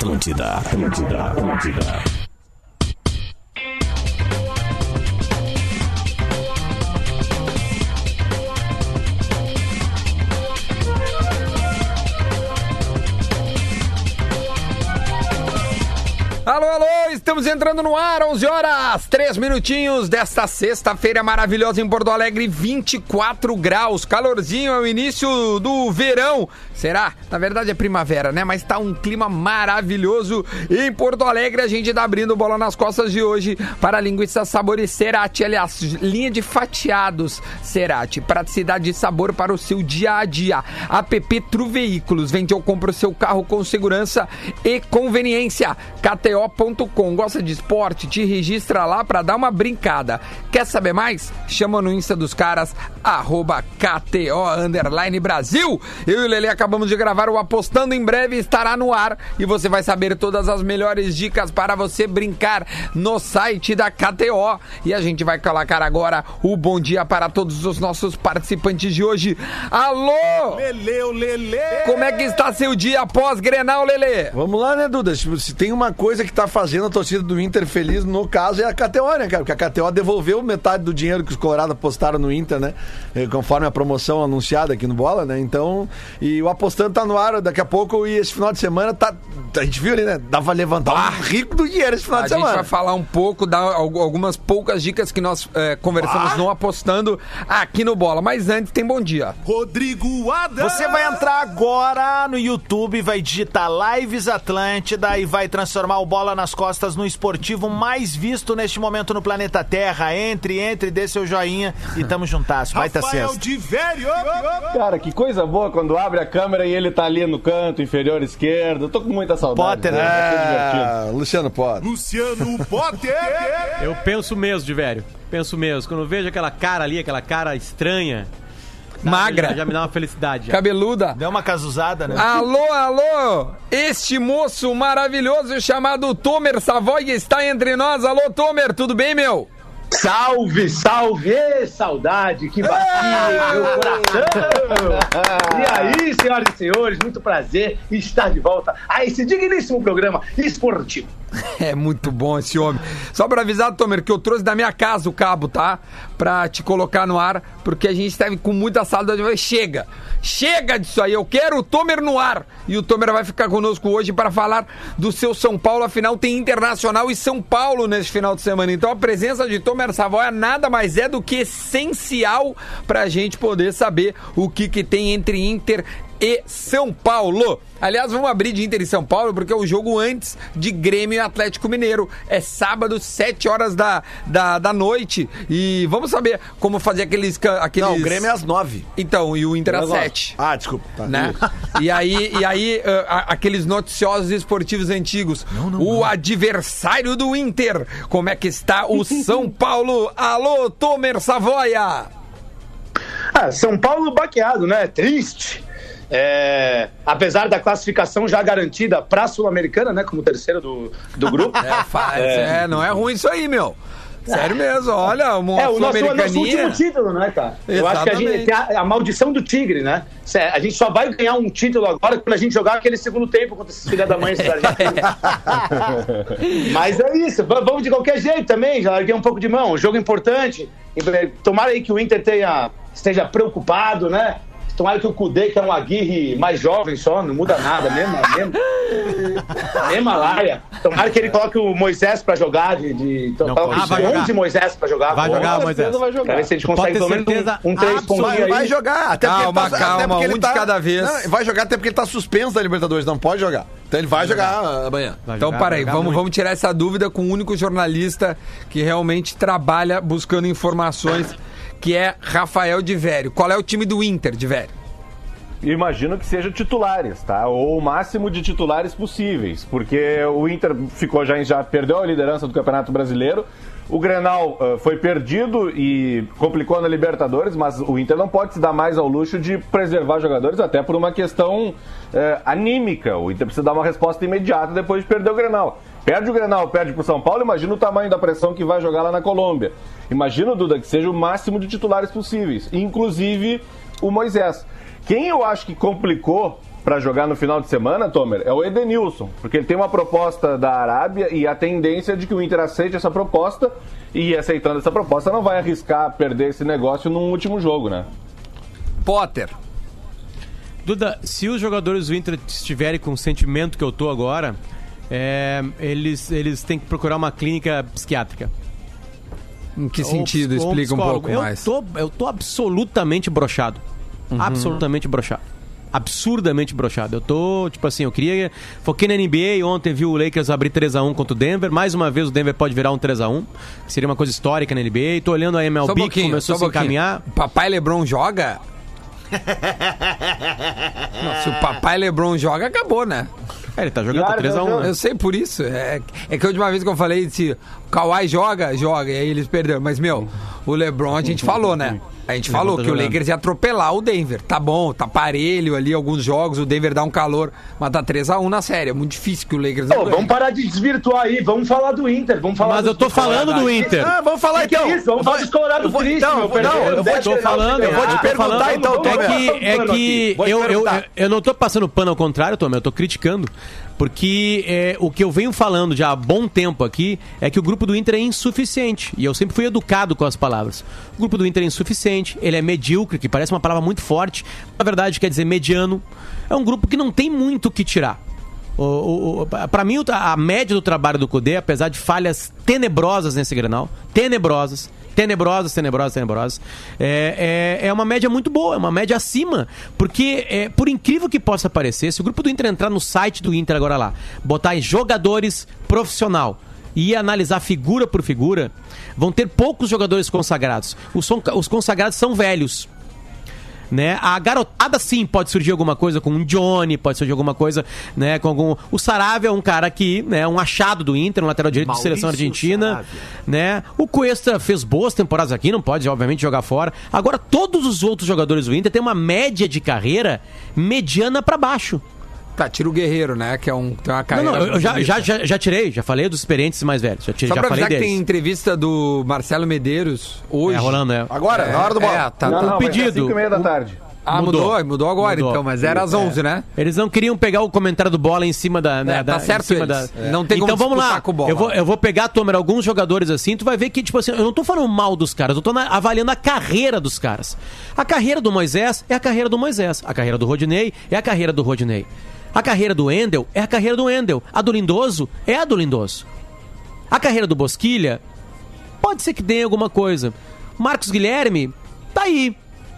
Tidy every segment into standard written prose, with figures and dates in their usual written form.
Atlântida. Alô, estamos entrando no ar, 11 horas, 3 minutinhos desta sexta-feira maravilhosa em Porto Alegre, 24 graus, calorzinho, é o início do verão, será? Na verdade é primavera, né? Mas tá um clima maravilhoso em Porto Alegre, a gente tá abrindo bola nas costas de hoje para a linguiça Sabores Cerati, aliás, linha de fatiados Cerati, praticidade e sabor para o seu dia a dia. APP Tru Veículos, vende ou compra o seu carro com segurança e conveniência. KTO.com, gosta de esporte? Te registra lá pra dar uma brincada. Quer saber mais? Chama no Insta dos caras, @KTO_Brasil. Eu e o Lelê acabamos de gravar o Apostando, em breve estará no ar e você vai saber todas as melhores dicas para você brincar no site da KTO. E a gente vai colocar agora o bom dia para todos os nossos participantes de hoje. Alô! Lelê! Como é que está seu dia após Grenal, Lelê? Vamos lá, né, Duda? Se tem uma coisa que tá fazendo a torcida do Inter feliz, no caso, é a KTO, né, cara? Porque a KTO devolveu metade do dinheiro que os Colorado apostaram no Inter, né? Conforme a promoção anunciada aqui no Bola, né? Então, e o Apostando tá no ar daqui a pouco e esse final de semana tá... A gente viu ali, né? Dava pra levantar um rico do dinheiro esse final de semana. A gente vai falar um pouco, dar algumas poucas dicas que nós conversamos no Apostando aqui no Bola. Mas antes tem bom dia. Rodrigo Adams. Você vai entrar agora no YouTube, vai digitar Lives Atlântida e vai transformar o Bola nas Costas no esportivo mais visto neste momento no planeta Terra. Entre, dê seu joinha e tamo juntasso. Vai tá sexta. De velho. Cara, que coisa boa quando abre a câmera e ele tá ali no canto inferior esquerdo. Eu tô com muita saudade. Potter, né? Luciano Potter. Eu penso mesmo, de velho. Penso mesmo. Quando eu vejo aquela cara ali, aquela cara estranha, magra. Já me dá uma felicidade. Cabeluda. Deu uma casuzada, né? Alô! Este moço maravilhoso chamado Tomer Savoy está entre nós. Alô, Tomer, tudo bem, meu? Salve! Saudade! Que bacia, meu coração! E aí, senhoras e senhores, muito prazer estar de volta a esse digníssimo programa esportivo. É muito bom esse homem. Só pra avisar, Tomer, que eu trouxe da minha casa o cabo, tá? Pra te colocar no ar, porque a gente esteve com muita saudade. Chega disso aí, eu quero o Tomer no ar. E o Tomer vai ficar conosco hoje para falar do seu São Paulo. Afinal, tem Internacional e São Paulo neste final de semana. Então a presença de Tomer Savoy nada mais é do que essencial pra gente poder saber o que tem entre Inter e São Paulo. Aliás, vamos abrir de Inter e São Paulo, porque é o jogo antes de Grêmio e Atlético Mineiro. É sábado, 7 horas da noite. E vamos saber como fazer aqueles... Não, o Grêmio é às 9. Então, e o Inter às 7. Ah, desculpa. Tá. Né? E aí aqueles noticiosos esportivos antigos. O adversário do Inter. Como é que está o São Paulo? Alô, Tomer Savoia! São Paulo baqueado, né? Triste. Apesar da classificação já garantida para a Sul-Americana, né, como terceiro do grupo. Não é ruim isso aí, meu. Sério mesmo, olha, o nosso último título, né, cara? Exatamente. Eu acho que a gente tem a maldição do tigre, né? A gente só vai ganhar um título agora quando a gente jogar aquele segundo tempo contra esses filhos da mãe da Argentina. Mas é isso, vamos de qualquer jeito também, já larguei um pouco de mão, jogo importante. Tomara aí que o Inter esteja preocupado, né? Tomara que o Kudê, que é um Aguirre mais jovem só, não muda nada, mesma laia. Tomara que ele coloque o Moisés pra jogar, de Moisés pra jogar. Vai jogar, Moisés. Pra ver se a gente consegue pelo menos um 3 pontos aí. Vai jogar, até calma, porque de cada vez. Não, vai jogar até porque ele tá suspenso da Libertadores, não pode jogar. Então ele vai jogar amanhã. Então, peraí, vamos tirar essa dúvida com o único jornalista que realmente trabalha buscando informações, que é Rafael de Vério. Qual é o time do Inter, de Vério? Imagino que seja titulares, tá? Ou o máximo de titulares possíveis, porque o Inter já perdeu a liderança do Campeonato Brasileiro. O Grenal foi perdido e complicou na Libertadores, mas o Inter não pode se dar mais ao luxo de preservar jogadores, até por uma questão anímica. O Inter precisa dar uma resposta imediata depois de perder o Grenal. Perde o Grenal, perde pro São Paulo, imagina o tamanho da pressão que vai jogar lá na Colômbia. Imagina, Duda, que seja o máximo de titulares possíveis, inclusive o Moisés. Quem eu acho que complicou para jogar no final de semana, Tomer, é o Edenilson, porque ele tem uma proposta da Arábia e a tendência é de que o Inter aceite essa proposta, e aceitando essa proposta não vai arriscar perder esse negócio num último jogo, né? Potter. Duda, se os jogadores do Inter estiverem com o sentimento que eu tô agora, eles têm que procurar uma clínica psiquiátrica. Em que sentido? Explica um pouco mais. Eu tô absolutamente broxado. Absolutamente broxado. Absurdamente broxado. Eu tô, tipo assim, foquei na NBA, ontem vi o Lakers abrir 3-1 contra o Denver, mais uma vez o Denver pode virar um 3-1, que seria uma coisa histórica na NBA, tô olhando a MLB que começou a se encaminhar. Papai LeBron joga? Não, se o papai LeBron joga, acabou, né? Ele tá jogando 3-1. Eu sei por isso. É que a última vez que eu falei, se o Kawhi joga, e aí eles perderam. Mas, o LeBron a gente falou, né? A gente falou que o Lakers ia atropelar o Denver. Tá bom, tá parelho ali alguns jogos, o Denver dá um calor, mas tá 3-1 na série. É muito difícil que o Lakers... Vamos parar de desvirtuar aí, vamos falar do Inter. Mas eu tô falando do Inter. Vamos falar então. Vamos falar dos Colorados tristes, meu eu vou te perguntar então, eu não tô passando pano ao contrário, Tom, eu tô criticando. Porque o que eu venho falando já há bom tempo aqui é que o grupo do Inter é insuficiente. E eu sempre fui educado com as palavras. O grupo do Inter é insuficiente, ele é medíocre, que parece uma palavra muito forte. Na verdade, quer dizer mediano. É um grupo que não tem muito o que tirar. Pra mim, a média do trabalho do Cudê, apesar de falhas tenebrosas nesse Grenal, tenebrosas, é uma média muito boa, é uma média acima, porque por incrível que possa parecer, se o grupo do Inter entrar no site do Inter agora lá, botar em jogadores profissional e analisar figura por figura, vão ter poucos jogadores consagrados. Os consagrados são velhos, né? A garotada sim pode surgir alguma coisa com um Johnny, pode surgir alguma coisa, né, com algum... O Saravia é um cara que, né, um achado do Inter, um lateral direito de seleção argentina, né? O Cuesta fez boas temporadas aqui, não pode obviamente jogar fora. Agora todos os outros jogadores do Inter têm uma média de carreira mediana pra baixo. Tá, tira o Guerreiro, né? Que tem uma carreira... Não, eu já tirei, já falei dos experientes mais velhos. Só pra avisar que tem entrevista do Marcelo Medeiros hoje. Rolando, Agora, na hora do bola. Não, pedido. 5h30 da tarde. Mudou agora, então, mas era às 11, né? Eles não queriam pegar o comentário do Bola em cima da... tá certo Não tem como então vamos lá, com o Bola. Eu vou pegar, Tomer, alguns jogadores assim, tu vai ver que, tipo assim, eu não tô falando mal dos caras, eu tô avaliando a carreira dos caras. A carreira do Moisés é a carreira do Moisés, a carreira do Rodinei é a carreira do Rodinei. A carreira do Wendel é a carreira do Wendel. A do Lindoso é a do Lindoso. A carreira do Bosquilha pode ser que dê alguma coisa. Marcos Guilherme tá aí.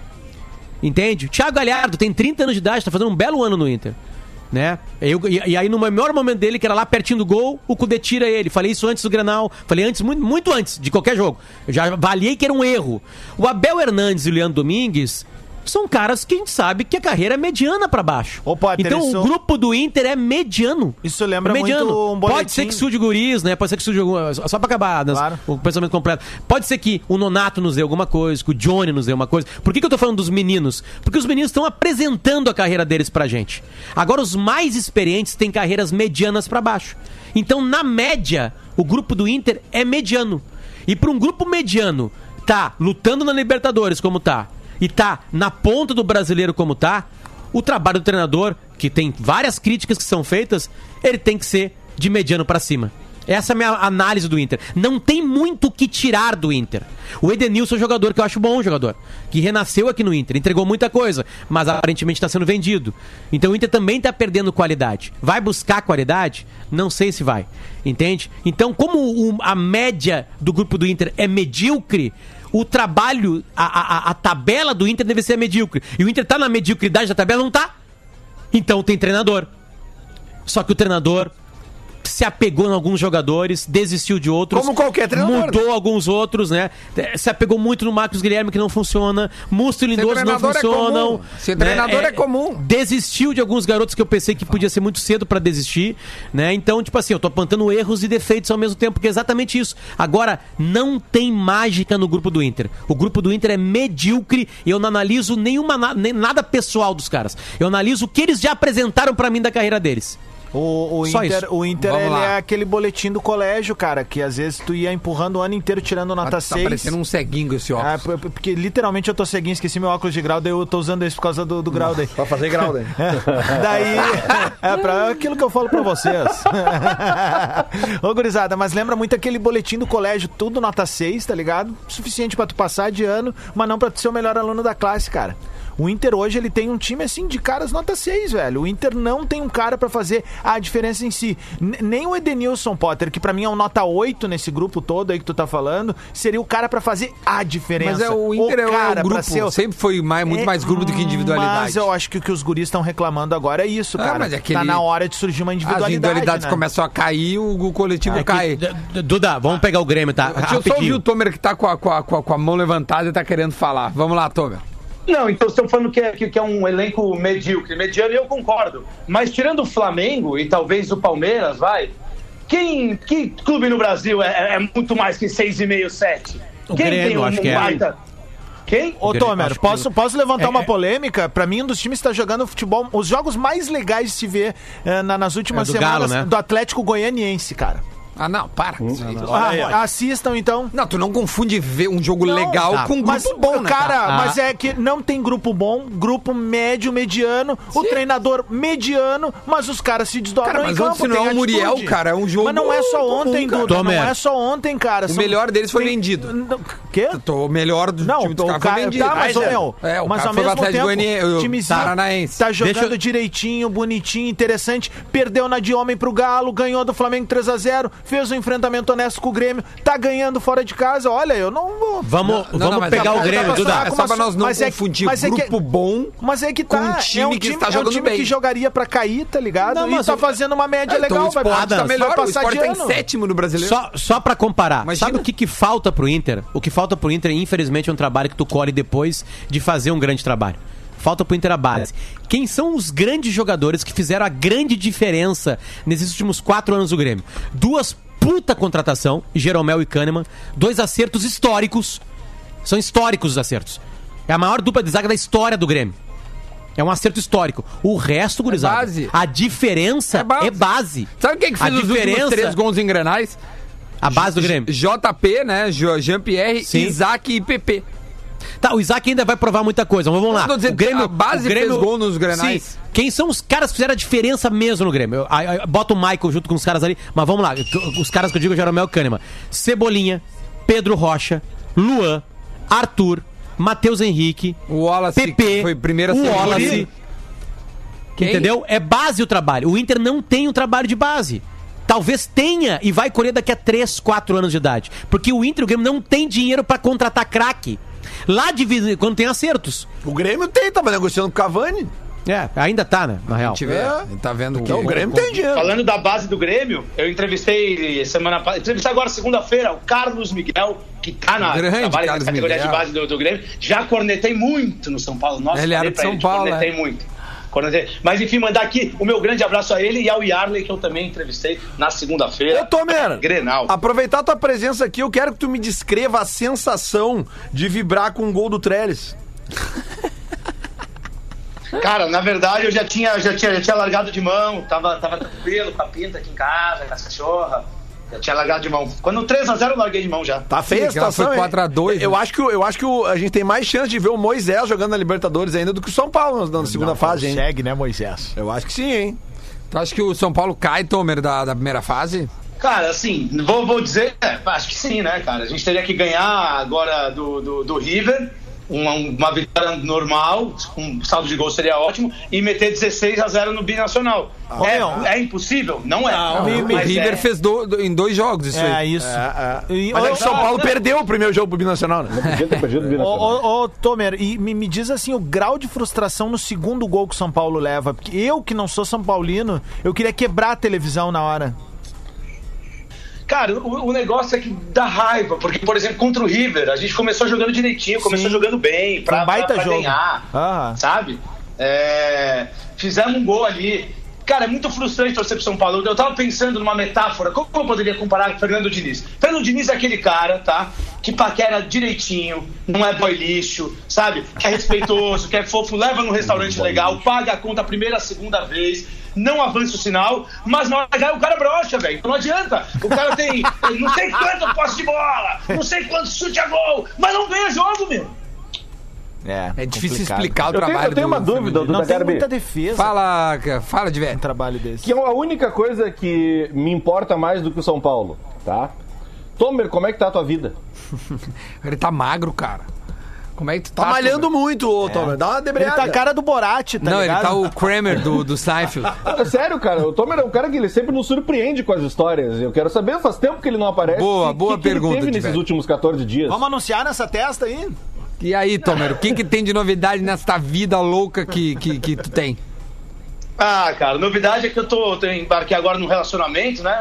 Entende? Thiago Galhardo tem 30 anos de idade, tá fazendo um belo ano no Inter, né? E aí no maior momento dele, que era lá pertinho do gol, o Cudê tira ele. Falei isso antes do Grenal, falei antes, muito antes de qualquer jogo. Eu já avaliei que era um erro. O Abel Hernandes e o Leandro Domingues são caras que a gente sabe que a carreira é mediana pra baixo. Então o grupo do Inter é mediano. Isso lembra mediano. Muito um boletim. Pode ser que surge guris, né? Pode ser que surge só pra acabar claro. O pensamento completo. Pode ser que o Nonato nos dê alguma coisa, que o Johnny nos dê uma coisa. Por que eu tô falando dos meninos? Porque os meninos estão apresentando a carreira deles pra gente. Agora os mais experientes têm carreiras medianas pra baixo. Então na média, o grupo do Inter é mediano. E pra um grupo mediano tá lutando na Libertadores como tá, e tá na ponta do brasileiro como tá, o trabalho do treinador, que tem várias críticas que são feitas, ele tem que ser de mediano pra cima. Essa é a minha análise do Inter. Não tem muito o que tirar do Inter. O Edenilson é um jogador que eu acho bom, jogador, que renasceu aqui no Inter, entregou muita coisa, mas aparentemente está sendo vendido. Então o Inter também está perdendo qualidade. Vai buscar qualidade? Não sei se vai. Entende? Então, como a média do grupo do Inter é medíocre, o trabalho, a tabela do Inter deve ser medíocre. E o Inter tá na mediocridade da tabela? Não tá. Então tem treinador. Só que o treinador se apegou em alguns jogadores, desistiu de outros. Como qualquer treinador. Mudou alguns outros, né? Se apegou muito no Marcos Guilherme, que não funciona. Musto e Lindoso não funcionam. Ser treinador é comum. Desistiu de alguns garotos que eu pensei que podia ser muito cedo pra desistir, né? Então, tipo assim, eu tô apontando erros e defeitos ao mesmo tempo, porque é exatamente isso. Agora, não tem mágica no grupo do Inter. O grupo do Inter é medíocre e eu não analiso nem nada pessoal dos caras. Eu analiso o que eles já apresentaram pra mim da carreira deles. O Só Inter, isso. o Inter Vamos ele lá. é aquele boletim do colégio, cara, que às vezes tu ia empurrando o ano inteiro tirando nota Tá 6. parecendo um ceguinho esse óculos. Porque literalmente eu tô ceguinho, esqueci meu óculos de grau, daí eu tô usando esse por causa do grau daí. Pra fazer grau daí. Daí, pra aquilo que eu falo pra vocês. Ô, gurizada, mas lembra muito aquele boletim do colégio, tudo nota 6, tá ligado? Suficiente pra tu passar de ano, mas não pra tu ser o melhor aluno da classe, cara. O Inter hoje, ele tem um time, assim, de caras nota 6, velho. O Inter não tem um cara pra fazer a diferença em si. Nem o Edenilson, Potter, que pra mim é um nota 8 nesse grupo todo aí que tu tá falando, seria o cara pra fazer a diferença. Mas o Inter é cara o grupo, pra ser sempre foi muito mais grupo do que individualidade. Mas eu acho que o que os guris estão reclamando agora é isso, cara. Mas é aquele- Tá na hora de surgir uma As individualidade, individualidades né? começam a cair, o coletivo cai. Duda, vamos pegar o Grêmio, tá? Deixa eu só ouvir o Tomer que tá com a mão levantada e tá querendo falar. Vamos lá, Tomer. Não, então estão falando que é um elenco medíocre, mediano, e eu concordo. Mas tirando o Flamengo e talvez o Palmeiras, que clube no Brasil é muito mais que 6,5, 7? O Grêmio, acho que é. baita... Quem? Ô, Tomer, Acho que- posso levantar uma polêmica? Pra mim, um dos times que tá jogando futebol, os jogos mais legais de se ver nas últimas É do semanas, Galo, né? do Atlético Goianiense, cara. Ah, não, para. com isso aí. Assistam, então. Não, tu não confunde ver um jogo legal tá. com um grupo Mas, bom, né, cara, Ah. mas é que não tem grupo bom, grupo médio, mediano, o treinador mediano, mas os caras se desdobram Cara, em mas campo. ontem não tem é o Muriel, atitude. cara, é um jogo Mas não é só comum, ontem, cara. Duda, não Tomer. é só ontem, cara. O melhor deles foi vendido. Quê? O melhor do Não, time dos o caras cara, foi vendido. tá, mas, meu, É, o mas cara ao foi pro mesmo Atlético tempo, Goianiense, o o timezinho Paranaense. tá jogando Deixa eu- direitinho, bonitinho, interessante, perdeu na de homem pro Galo, ganhou do Flamengo 3-0, fez um enfrentamento honesto com o Grêmio, tá ganhando fora de casa, olha, eu não vou... Vamos mas pegar é o Grêmio, pra- Duda. É só pra nós não Mas é que- confundir mas é que- grupo bom. Mas é que com tá, um time que está jogando é um time bem. que jogaria pra cair, tá ligado? Não, E mas tá o- fazendo uma média Então legal, o Sport tá melhor, o passar Sport de tá em ano. sétimo no Brasileiro. Só pra comparar, Imagina. sabe o que falta pro Inter? O que falta pro Inter, infelizmente, é um trabalho que tu colhe depois de fazer um grande trabalho. Falta pro Inter a base. Quem são os grandes jogadores que fizeram a grande diferença nesses últimos 4 anos do Grêmio? 2 puta contratação, Jeromel e Kahneman, 2 acertos históricos. São históricos os acertos. É a maior dupla de zaga da história do Grêmio. É um acerto histórico. O resto, gurizada, base. a diferença é base. Sabe quem que fez A os últimos diferença- 3 gols em Grenais? A base do Grêmio. JP, né? Jean-Pierre, Sim. Isaac e PP. Tá, o Isaac ainda vai provar muita coisa. Mas vamos lá. Eu tô dizendo, a base fez gol nos Grenais. Sim. Quem são os caras que fizeram a diferença mesmo no Grêmio? Bota o Michael junto com os caras ali. Mas vamos lá. Os caras que eu digo é Jeromel e Kahneman. Cebolinha, Pedro Rocha, Luan, Arthur, Matheus Henrique, O Wallace, PP, que foi primeira o segunda. Wallace. Quem? Entendeu? É base o trabalho. O Inter não tem um trabalho de base. Talvez tenha e vai colher daqui a 3, 4 anos de idade. Porque o Inter e o Grêmio não tem dinheiro pra contratar craque. Lá de vez em quando tem acertos. O Grêmio tava negociando com o Cavani. É, ainda tá, né? Na real. A gente vê, tá vendo que Então, o Grêmio tem dinheiro. Falando da base do Grêmio, eu entrevistei semana passada, entrevistei agora segunda-feira o Carlos Miguel, que tá na Grande trabalha na Carlos categoria Miguel. de base do Grêmio. Já cornetei muito no São Paulo. Nossa, Ele era falei de pra São Paulo, cornetei é. muito. Cornetei. Mas enfim, mandar aqui o meu grande abraço a ele e ao Yarley, que eu também entrevistei na segunda-feira. Ô, Tomer, Grenal. aproveitar a tua presença aqui, eu quero que tu me descreva a sensação de vibrar com o gol do Trellis. Cara, na verdade eu já tinha largado de mão, tava tranquilo com a Pinta aqui em casa, com a cachorra. Já tinha largado de mão. Quando 3-0 eu larguei de mão já. Tá feia a Sim, aquela situação, foi hein? 4-2, Eu né? acho que a gente tem mais chance de ver o Moisés jogando na Libertadores ainda do que o São Paulo na segunda fase, hein? Consegue, né, Moisés? Eu acho que sim, hein? Tu acha que o São Paulo cai, Tomer, da primeira fase? Cara, assim, vou dizer, acho que sim, né, cara? A gente teria que ganhar agora do River, uma vitória normal, com saldo de gol seria ótimo, e meter 16-0 no Binacional. É impossível? Não é. O Mas River fez em 2 jogos isso É aí. isso. Mas é que o São Paulo perdeu o primeiro jogo pro Binacional, né? Podia ter perdido o Binacional. Ô, Tomer, e me diz assim, o grau de frustração no segundo gol que o São Paulo leva. Porque eu, que não sou São Paulino, eu queria quebrar a televisão na hora. Cara, o negócio é que dá raiva, porque, por exemplo, contra o River, a gente começou jogando direitinho, começou jogando bem, Foi um baita pra jogo. ganhar, Aham. sabe? Fizemos um gol ali. Cara, é muito frustrante torcer pro São Paulo. Eu tava pensando numa metáfora, como eu poderia comparar com o Fernando Diniz? Fernando Diniz é aquele cara, tá? Que paquera direitinho, não é boy lixo, sabe? Que é respeitoso, que é fofo, leva num restaurante legal, paga a conta a primeira, a segunda vez, não avança o sinal, mas na hora H o cara brocha, velho. Então não adianta. O cara tem não sei quanto posse de bola, não sei quanto chute a gol, mas não ganha jogo, meu. É difícil complicado. explicar o trabalho. Eu tenho uma dúvida, Não Duda tem Garbi. muita defesa. Fala de Um velho. trabalho desse. Que é a única coisa que me importa mais do que o São Paulo, tá? Tomer, como é que tá a tua vida? Ele tá magro, cara. Como é que tu Tá malhando Tomer? muito, ô, Tomer. Dá uma Ele debreada. tá a cara do Borat, tá Não, ligado? ele tá o Kramer do Seinfeld. É sério, cara, o Tomer é um cara que ele sempre nos surpreende com as histórias. Eu quero saber, faz tempo que ele não aparece. Boa que pergunta, ele teve nesses Tiver. últimos 14 dias. Vamos anunciar nessa testa aí? E aí, Tomer, o que tem de novidade nessa vida louca que tu tem? Ah, cara, novidade é que eu embarquei agora num relacionamento, né?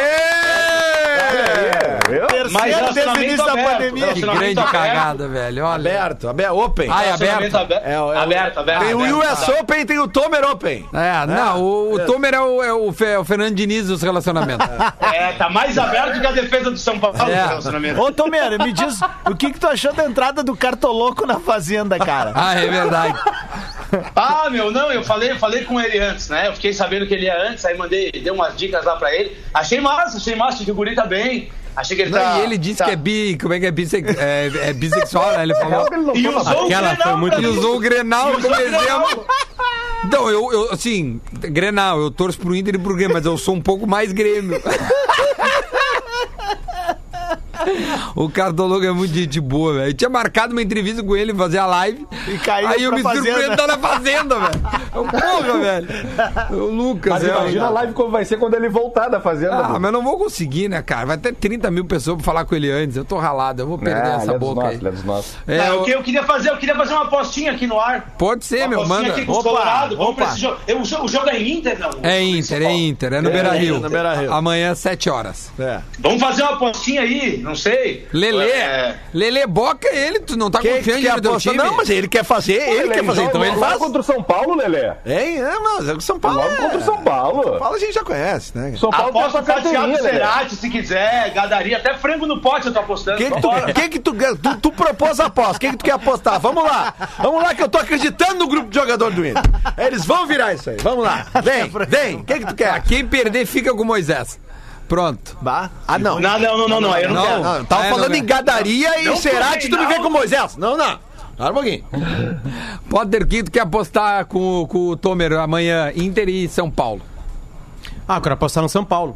Mas Terceiro desde o relacionamento início da aberto, pandemia. Que relacionamento grande aberto. cagada, velho. Olha. Aberto, open. Ah, é Relacionamento aberto? aberto. Tem o US Open e tem o Tomer Open. Não, o Tomer é o Fernando Diniz dos relacionamentos. Tá mais aberto que a defesa do São Paulo no relacionamento. Ô, Tomer, me diz o que tu achou da entrada do Cartoloco na Fazenda, cara? Ah, é verdade. Ah, meu, não, eu falei com ele antes, né? Eu fiquei sabendo que ele ia antes, aí dei umas dicas lá pra ele. Achei massa, que o guri tá bem. Achei que ele Não, tá... e ele disse que é como é que é bissexual, né? Ele falou. E usou o Aquela Grenal foi muito- pra Ele mim. usou o Grenal como Grenal. exemplo. Então, eu assim, Grenal, eu torço pro Inter e pro Grêmio, mas eu sou um pouco mais Grêmio. O Cartoloco é muito gente boa, velho. Eu tinha marcado uma entrevista com ele, fazer a live. E caiu aí eu pra me Fazenda. surpreendo tá na Fazenda, velho. Porra, velho. O Lucas, Mas imagina a live como vai ser quando ele voltar da Fazenda. Ah, Duda. mas eu não vou conseguir, né, cara? Vai ter 30 mil pessoas pra falar com ele antes. Eu tô ralado, eu vou perder Ele essa é dos boca nossos, aí. ele é dos nossos. É, Não, o que eu queria fazer uma apostinha aqui no ar. pode ser, Uma meu, apostinha manda. aqui com os Opa, Colorado. Vamos pra opa. esse jogo. O jogo é Inter, não? É Inter. É no Beira-Rio. no Beira-Rio. Amanhã, 7 horas. Vamos fazer uma apostinha aí, não sei. Lelê, boca ele, tu não tá Quem confiante quer no teu apostar? time? Não, mas ele quer fazer, então ele faz. contra o São Paulo, Lelê. Mas é o São Paulo. Logo contra o São Paulo. São Paulo a gente já conhece, né? São Paulo tem Aposta essa pra Thiago carteirinha, Lelê. Cerati, se quiser, gadaria, até frango no pote eu tô apostando. Que tu propôs a aposta? Quem que tu quer apostar? Vamos lá que eu tô acreditando no grupo de jogador do Inter. Eles vão virar isso aí, vamos lá. Vem, quem que tu quer? Quem perder fica com o Moisés. Pronto. Bah. Ah, não. Não, eu não quero. Não, tava É, falando não, em gadaria e Não Cerati, tu me não. vem com Moisés. Não. Para um pouquinho. Potter, quem tu quer apostar com o Tomer amanhã? Inter e São Paulo. Ah, eu quero apostar no São Paulo.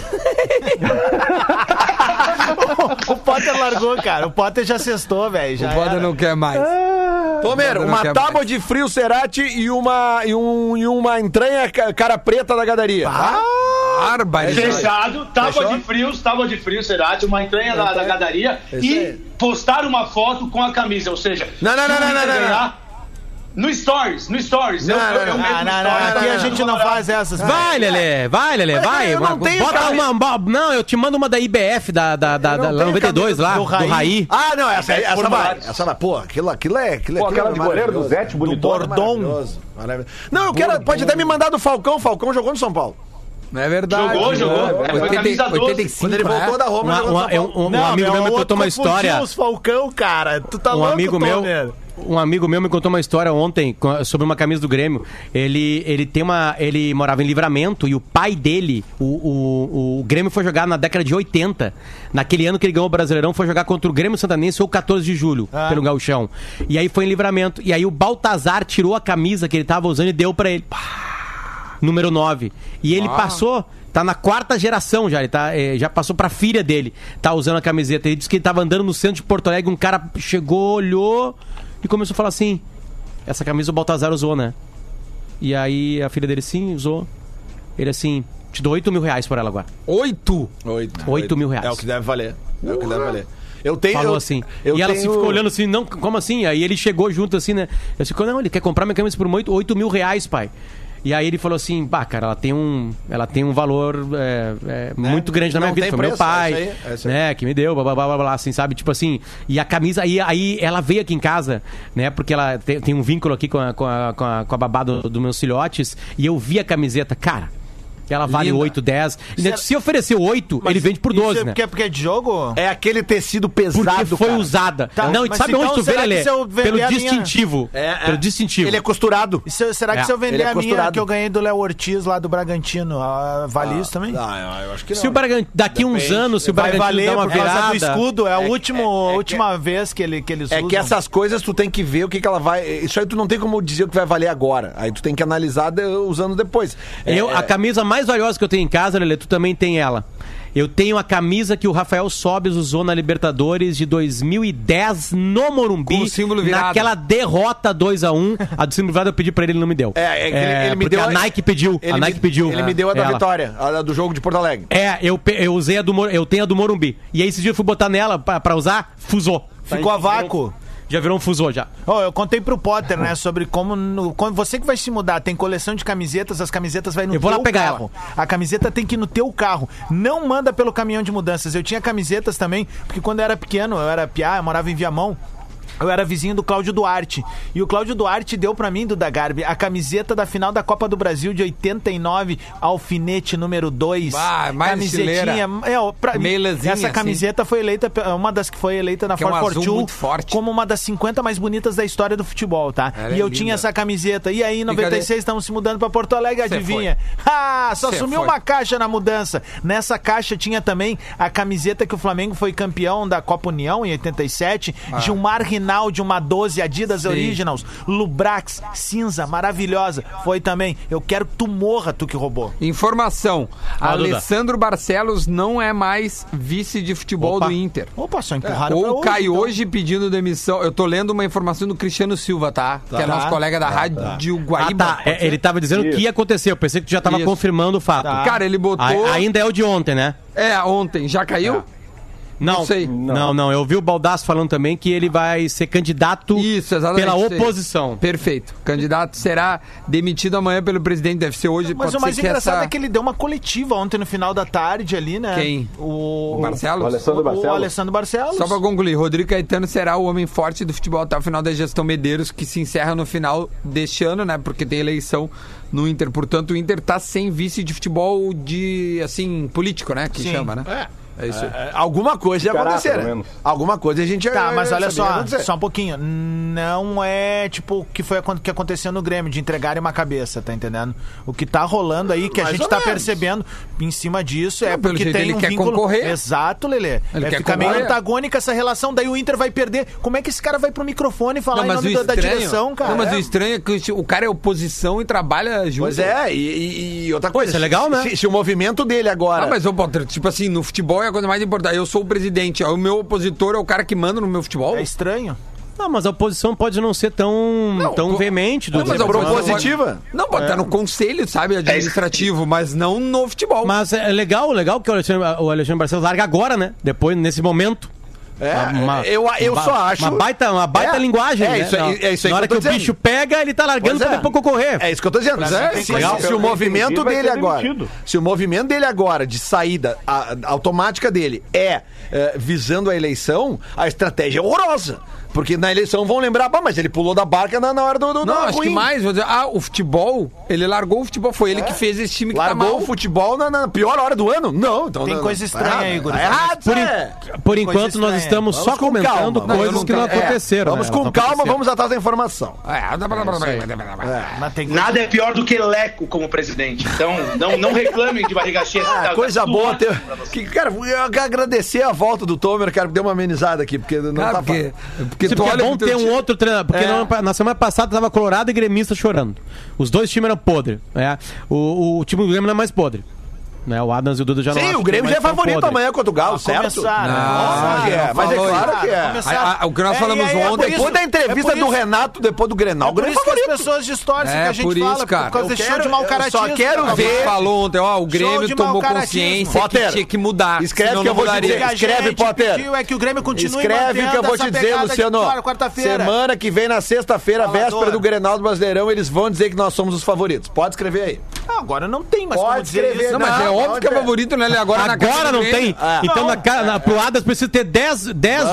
O Potter largou, cara. O Potter já cestou, velho. O Potter não quer mais. Tomer, Não uma quer tábua mais. de frio Cerati e uma entranha cara preta da gadaria. Barbaridade. Fechado, tábua de frios, Cerati, uma entranha da gadaria e postar uma foto com a camisa, ou seja... Não. No Stories. Eu mesmo Não, no Stories. aqui a gente não faz essas. Vai, Lelê, vai. eu não tenho, Bota cara. Não, eu te mando uma da IBF, da não tenho 92 lá, do do Raí. Raí. Ah, não, essa vai. formulários. Essa vai. Pô, aquilo é. Pô, aquela de goleiro do Zete, bonitona. Maravilhoso. Não, eu quero. Pode até me mandar do Falcão. Falcão jogou no São Paulo. Não é verdade. Jogou. Foi camisa 12. 85, Quando ele voltou da Roma, jogou no São Paulo. Um amigo meu me contou uma história. Os Falcão, cara. Tu tá Um louco, amigo meu, Tomer. um amigo meu me contou uma história ontem sobre uma camisa do Grêmio. Ele morava em Livramento e o pai dele, o Grêmio foi jogar na década de 80. Naquele ano que ele ganhou o Brasileirão, foi jogar contra o Grêmio Santanense ou 14 de julho, pelo Gauchão. E aí foi em Livramento. E aí o Baltazar tirou a camisa que ele tava usando e deu pra ele. Número 9. E ele passou... Tá na 4ª geração já, ele já passou pra filha dele, tá usando a camiseta. Ele disse que ele tava andando no centro de Porto Alegre, um cara chegou, olhou e começou a falar assim: essa camisa o Baltazar usou, né? E aí a filha dele, sim, usou. Ele assim: te dou 8 mil reais por ela agora. 8? 8 mil reais. É o que deve valer. Falou assim. E ela assim ficou olhando assim, não, como assim? Aí ele chegou junto assim, né? Eu disse, não, ele quer comprar minha camisa por 8 mil reais, pai. E aí ele falou assim, cara, ela tem um valor muito grande na minha vida. Foi meu pai, né, que me deu, blá, blá, blá, blá, assim, sabe? Tipo assim, e a camisa, aí ela veio aqui em casa, né, porque ela tem um vínculo aqui com a babá dos meus filhotes, e eu vi a camiseta, cara, que ela vale Linda. 8, 10. E se oferecer 8, ele vende por 12, né? Porque é de jogo? É aquele tecido pesado, Porque foi cara. usada. Tá, Não, e mas sabe então onde tu vê, será que Lelê? se eu vender Pelo a minha- distintivo. Pelo distintivo. Ele é costurado. Será que se eu Ele vender é a minha costurado. que eu ganhei do Léo Ortiz lá do Bragantino, vale isso também? Eu acho que Se o Bragantino, daqui uns anos, se o Vai Bragantino valer dá uma por causa do virada... escudo, é a última vez que eles É usam. que essas coisas tu tem que ver o que ela vai. Isso aí tu não tem como dizer o que vai valer agora. Aí tu tem que analisar usando depois. A camisa mais valiosa que eu tenho em casa, Lelê, tu também tem ela. Eu tenho a camisa que o Rafael Sobes usou na Libertadores de 2010 no Morumbi. Com o símbolo virado. Naquela derrota 2-1. A do símbolo virado eu pedi pra ele, ele não me deu. Ele me porque deu a Nike pediu. Ele a Nike me, pediu. Ele me deu a da ela. vitória, a do jogo de Porto Alegre. Eu usei eu tenho a do Morumbi. E aí esse dia eu fui botar nela pra usar, fusou. Ficou a vácuo. Já virou um fusor já. Eu contei pro Potter, né, sobre como você que vai se mudar, tem coleção de camisetas, as camisetas vai no Eu vou lá teu pegar carro. A camiseta tem que ir no teu carro. Não manda pelo caminhão de mudanças. Eu tinha camisetas também, porque quando eu era pequeno, eu era piá, eu morava em Viamão. Eu era vizinho do Cláudio Duarte. E o Cláudio Duarte deu pra mim, Duda Garbi, a camiseta da final da Copa do Brasil de 89, alfinete número 2. Mais camisetinha. Meilazinha, Essa camiseta foi eleita, uma das que foi eleita na Que é um Ford azul Fortune muito forte. como uma das 50 mais bonitas da história do futebol, tá? Ela E é eu linda. tinha essa camiseta. E aí, em 96, estamos se mudando pra Porto Alegre, Cê adivinha? Só Cê sumiu foi. uma caixa na mudança. Nessa caixa tinha também a camiseta que o Flamengo foi campeão da Copa União em 87. Gilmar Rinaldi, uma 12 Adidas Sim. Originals, Lubrax, cinza, maravilhosa. Foi também. Eu quero que tu morra, tu que roubou. Informação. Ah, Duda. Alessandro Barcelos não é mais vice de futebol Opa. do Inter. Opa, só empurraram pra Ou cai então. hoje pedindo demissão. Eu tô lendo uma informação do Cristiano Silva, tá? Que é nosso colega da Rádio Guaíba. Ele tava dizendo o que ia acontecer. Eu pensei que tu já tava Isso. confirmando o fato. Cara, ele botou... Ainda é o de ontem, né? Ontem. Já caiu? Não sei. Não. Eu vi o Baldasso falando também que ele vai ser candidato Isso, exatamente. pela isso aí. oposição. Perfeito. O candidato será demitido amanhã pelo presidente. Deve ser hoje. Mas pode o mais ser que engraçado é que ele deu uma coletiva ontem no final da tarde ali, né? Quem? O Marcelo? O Alessandro Barcelos. O Alessandro Barcelos. Só pra concluir, Rodrigo Caetano será o homem forte do futebol até o final da gestão Medeiros, que se encerra no final deste ano, né? Porque tem eleição no Inter. Portanto, o Inter tá sem vice de futebol de, assim, político, né? Que Sim. chama, né? É isso aí. Alguma coisa ia Caráter, acontecer, pelo né? menos. Alguma coisa a gente ia Tá, mas olha sabia só, acontecer. só um pouquinho. Não é tipo o que foi que aconteceu no Grêmio, de entregarem uma cabeça, tá entendendo? O que tá rolando aí, que a Mais gente ou tá menos. percebendo em cima disso, é pelo porque jeito tem ele um quer vínculo... concorrer. Exato, Lelê. Ele quer Fica meio concorrer. antagônica essa relação, daí o Inter vai perder. Como é que esse cara vai pro microfone e falar em nome da direção, cara? Não, mas o estranho é que o cara é oposição e trabalha junto. Pois é, e outra Pô, coisa. isso é legal, né? Se o movimento dele agora. Ah, mas, ô, Potter, tipo assim, no futebol é a coisa mais importante. Eu sou o presidente, o meu opositor é o cara que manda no meu futebol. É estranho. Não, mas a oposição pode não ser tão veemente. Não, mas a propositiva. Não, pode estar no conselho, sabe, administrativo, mas não no futebol. Mas é legal que o Alexandre Barcelos larga agora, né? Depois, nesse momento. Eu só acho. Uma baita linguagem, né? Isso aí Na hora que o bicho pega, ele tá largando Pois pra depois concorrer. É isso que eu tô dizendo. Se o movimento dele agora, se o movimento dele agora de saída automática dele é visando a eleição, a estratégia é horrorosa. Porque na eleição vão lembrar, mas ele pulou da barca na hora do Não, acho ruim. que mais, vou dizer, o futebol, ele largou o futebol, foi ele que fez esse time que tá Largou mal. o futebol na pior hora do ano? Não, então Tem não, coisa estranha aí, tá Guri. errado, Por enquanto, nós estranha. estamos só Vamos com comentando calma. coisas que não aconteceram. Vamos né? com Não calma, aconteceram. vamos atrás da informação. Mas tem Nada é pior do que Leco como presidente. Então, não reclamem de barriga cheia. Tá Coisa tudo boa ótimo ter. pra vocês. Que, cara, eu quero agradecer a volta do Tomer, cara, que deu uma amenizada aqui, porque não tá fácil. Porque Sim, tu porque é olha bom pro teu ter um time- outro treinador. Porque na semana passada tava Colorado e Gremista chorando. Os dois times eram podres. Né? O time do Grêmio não é mais podre. Né? O Adams e o Duda já não Sim, acham o Grêmio que já é mais são favorito podres. amanhã contra o Galo, certo? começar, né? Nossa, não mas é falou claro isso. que é. Começar. O que nós falamos É ontem... Depois da entrevista do Renato, depois do Grenal, o É por Grêmio é isso que as favorito. pessoas distorcem É, que a gente por isso, fala, cara. por causa Eu desse show quero- de mau eu caratismo. só quero Tá ver- bom? Falou ontem, o Show Grêmio de tomou mau caratismo. consciência Potter, que tinha que mudar. escreve senão que eu não vou te mudaria. dizer. O que a Escreve, gente Potter. pediu é que o Grêmio continue Escreve o que eu mantendo vou te essa dizer, pegada de Luciano. claro, quarta-feira. Semana que vem, na sexta-feira, Falador. véspera do Grenal do Brasileirão, eles vão dizer que nós somos os favoritos. Pode escrever aí. Agora não tem mais Pode como dizer escrever, isso. Não, mas é Não, óbvio que é não, favorito, né? Agora na casa Agora do não Grêmio. tem. Então, pro Adas precisa ter 10 grenais.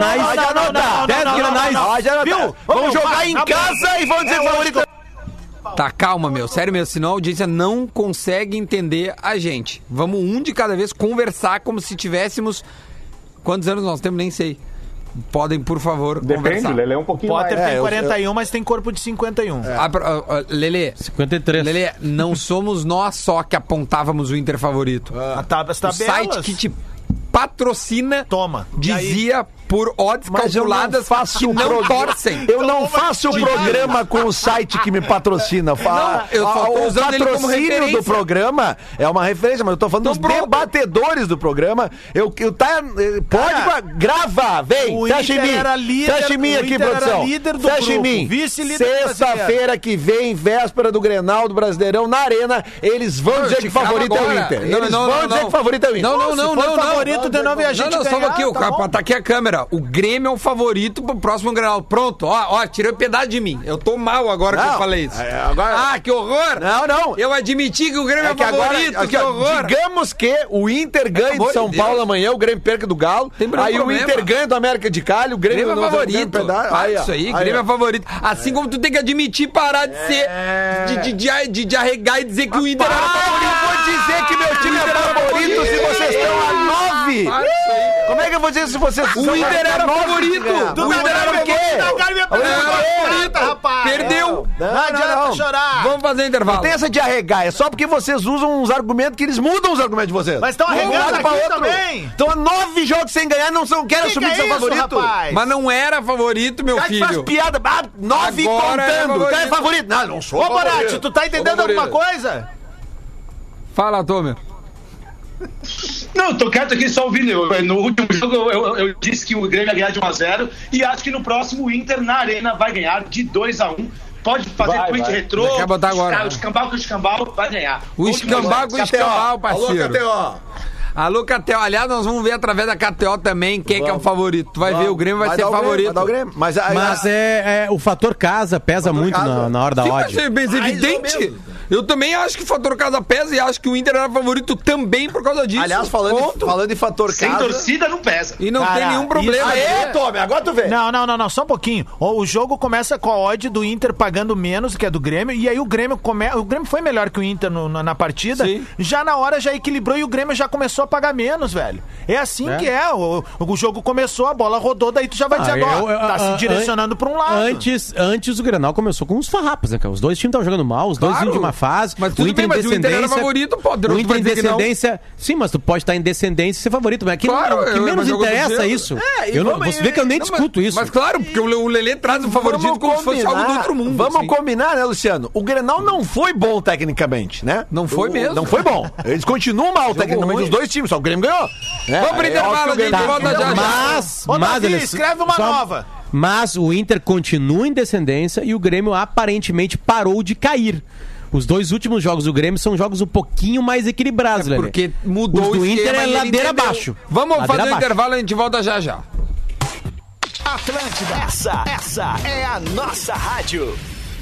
Não, 10 grenais. Viu? Vamos jogar em casa e vamos dizer favorito. Tá, calma, meu. Sério mesmo, senão a audiência não consegue entender a gente. Vamos um de cada vez conversar como se tivéssemos... Quantos anos nós temos? Nem sei. Podem, por favor, Depende, conversar. o Lelê é um pouquinho Potter mais. tem 41, mas tem corpo de 51. Lelê, 53. Lelê, não somos nós só que apontávamos o Inter favorito. As tabelas. O site que te patrocina Toma. dizia por odds Mas eu não calculadas faço que o não programa. torcem. Eu não faço o programa com o site que me patrocina. eu só tô O usando ele como patrocínio referência. do programa é uma referência, mas eu tô falando Então dos pronto. debatedores do programa. Pode gravar, vem, o fecha em Inter mim. era líder- Fecha em mim o aqui, Inter era produção. líder do Fecha em grupo, mim. vice-líder Sexta-feira que vem, véspera do Grenal do Brasileirão, na Arena, eles vão dizer que o favorito é o Inter. Eles vão dizer que o favorito é o Inter. Não, Se for favorito de novo e a gente Não, só ganhar, aqui, tá aqui a câmera. O Grêmio é o favorito pro próximo Grenal. Pronto, ó, tirei um pedaço de mim. Eu tô mal agora que eu falei isso. Agora... Que horror! Não. Eu admiti que o Grêmio é, que agora, favorito, aqui, que ó, horror! digamos que o Inter ganhe amor de São de Deus. Paulo amanhã, o Grêmio perca do Galo. Tem Aí problema. o Inter ganha do América de Cali, o Grêmio, Grêmio é não- favorito. Aí, ó. Isso aí, Grêmio é favorito. Assim como tu tem que admitir parar de ser. De arregar e dizer que o Inter era favorito. Eu vou dizer que meu time é favorito se vocês estão a 9. Para isso aí. Como é que eu vou dizer se vocês O Inter era favorito. O Inter era o quê? Perdeu. Não adianta chorar. Vamos fazer intervalo. Não tem essa de arregar, é só porque vocês usam uns argumentos que eles mudam os argumentos de vocês. Mas estão arregando aqui também. Estão a 9 jogos sem ganhar, não são, querem assumir que são favorito. rapaz? Mas não era favorito, meu Cara que faz filho. piada, 9 Agora é contando. favorito. Cara é favorito. Não sou Ô, favorito. Borati, tu tá entendendo Ô, favorito. alguma coisa? Fala, Tomer. Não, tô quieto aqui só ouvindo. No último jogo eu disse que o Grêmio ia ganhar de 1-0 e acho que no próximo o Inter na Arena vai ganhar de 2-1. Pode fazer tweet retrô. Quer botar agora? O escambau vai ganhar. O escambau com o escambau, parceiro. KTO. Alô, KTO. Aliás, nós vamos ver através da KTO também quem é que é o favorito. Tu vai ver, o Grêmio vai ser dar o Grêmio, favorito. vai dar o Grêmio. Mas O fator casa pesa muito casa. na hora da Sim, odd. mas é evidente. Eu também acho que o fator casa pesa e acho que o Inter era favorito também por causa disso. Aliás, falando de fator Sem casa... torcida não pesa. E não tem nenhum problema. Aê, Tommy, agora tu vê. Não, só um pouquinho. O jogo começa com a odd do Inter pagando menos que a do Grêmio, e aí o Grêmio foi melhor que o Inter na partida. Sim. Já na hora já equilibrou e o Grêmio já começou a pagar menos, velho. É assim que é. O jogo começou, a bola rodou, daí tu já vai dizendo, tá se direcionando pra um lado. Antes o Grenal começou com uns farrapos, né, cara? Os dois times estavam jogando mal, os dois vinham de uma fase. Mas tudo bem, mas o Inter era favorito, pô. O Inter em descendência... Sim, mas tu pode estar em descendência e ser favorito. Mas aqui Claro, o que menos mas eu tô interessa dizendo. isso. Você vê que eu nem discuto isso. Mas claro, porque o Lelê traz o favoritismo como se fosse algo do outro mundo. Vamos assim. combinar, né, Luciano? O Grenal não foi bom tecnicamente, né? Não foi mesmo. Não foi bom. Eles continuam mal tecnicamente, ruim. os dois times, só o Grêmio ganhou. Né? Vamos pro intervalo, óbvio que o a gente Grêmio- volta já. Davi, eles- escreve uma só- nova. Mas o Inter continua em descendência e o Grêmio aparentemente parou de cair. Os dois últimos jogos do Grêmio são jogos um pouquinho mais equilibrados, Lelê. Porque mudou Os do o Inter esquema é e ele ladeira entendeu. abaixo. Vamos Ladeira fazer o abaixo. intervalo e a gente volta já. Atlântida, essa é a nossa rádio.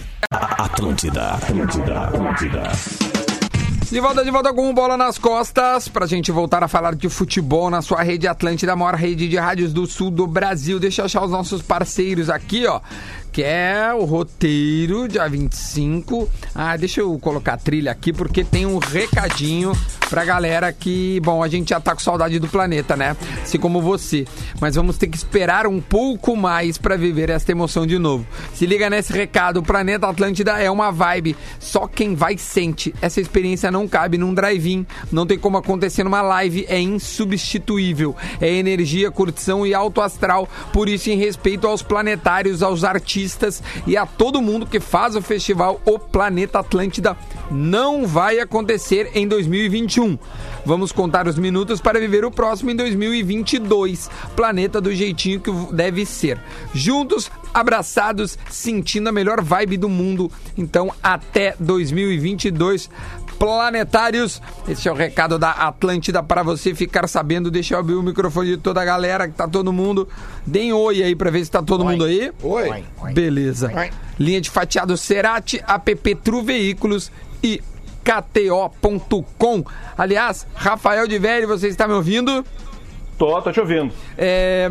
De volta com o Bola nas Costas, pra gente voltar a falar de futebol na sua rede Atlântida, a maior rede de rádios do sul do Brasil. Deixa eu achar os nossos parceiros aqui, ó, que é o roteiro, dia 25. Deixa eu colocar a trilha aqui, porque tem um recadinho pra galera que, bom, a gente já tá com saudade do planeta, né? Assim como você. Mas vamos ter que esperar um pouco mais pra viver essa emoção de novo. Se liga nesse recado, o Planeta Atlântida é uma vibe, só quem vai sente. Essa experiência não cabe num drive-in, não tem como acontecer numa live, é insubstituível. É energia, curtição e alto astral, por isso em respeito aos planetários, aos artistas e a todo mundo que faz o festival, o Planeta Atlântida não vai acontecer em 2021. Vamos contar os minutos para viver o próximo em 2022. Planeta do jeitinho que deve ser. Juntos, abraçados, sentindo a melhor vibe do mundo. Então, até 2022, planetários. Esse é o recado da Atlântida para você ficar sabendo. Deixa eu abrir o microfone de toda a galera, que tá todo mundo. Deem oi aí para ver se tá todo mundo aí. Oi. Beleza. Linha de fatiado Cerati, app Tru Veículos e KTO.com. Aliás, Rafael de Velho, você está me ouvindo? Tô te ouvindo.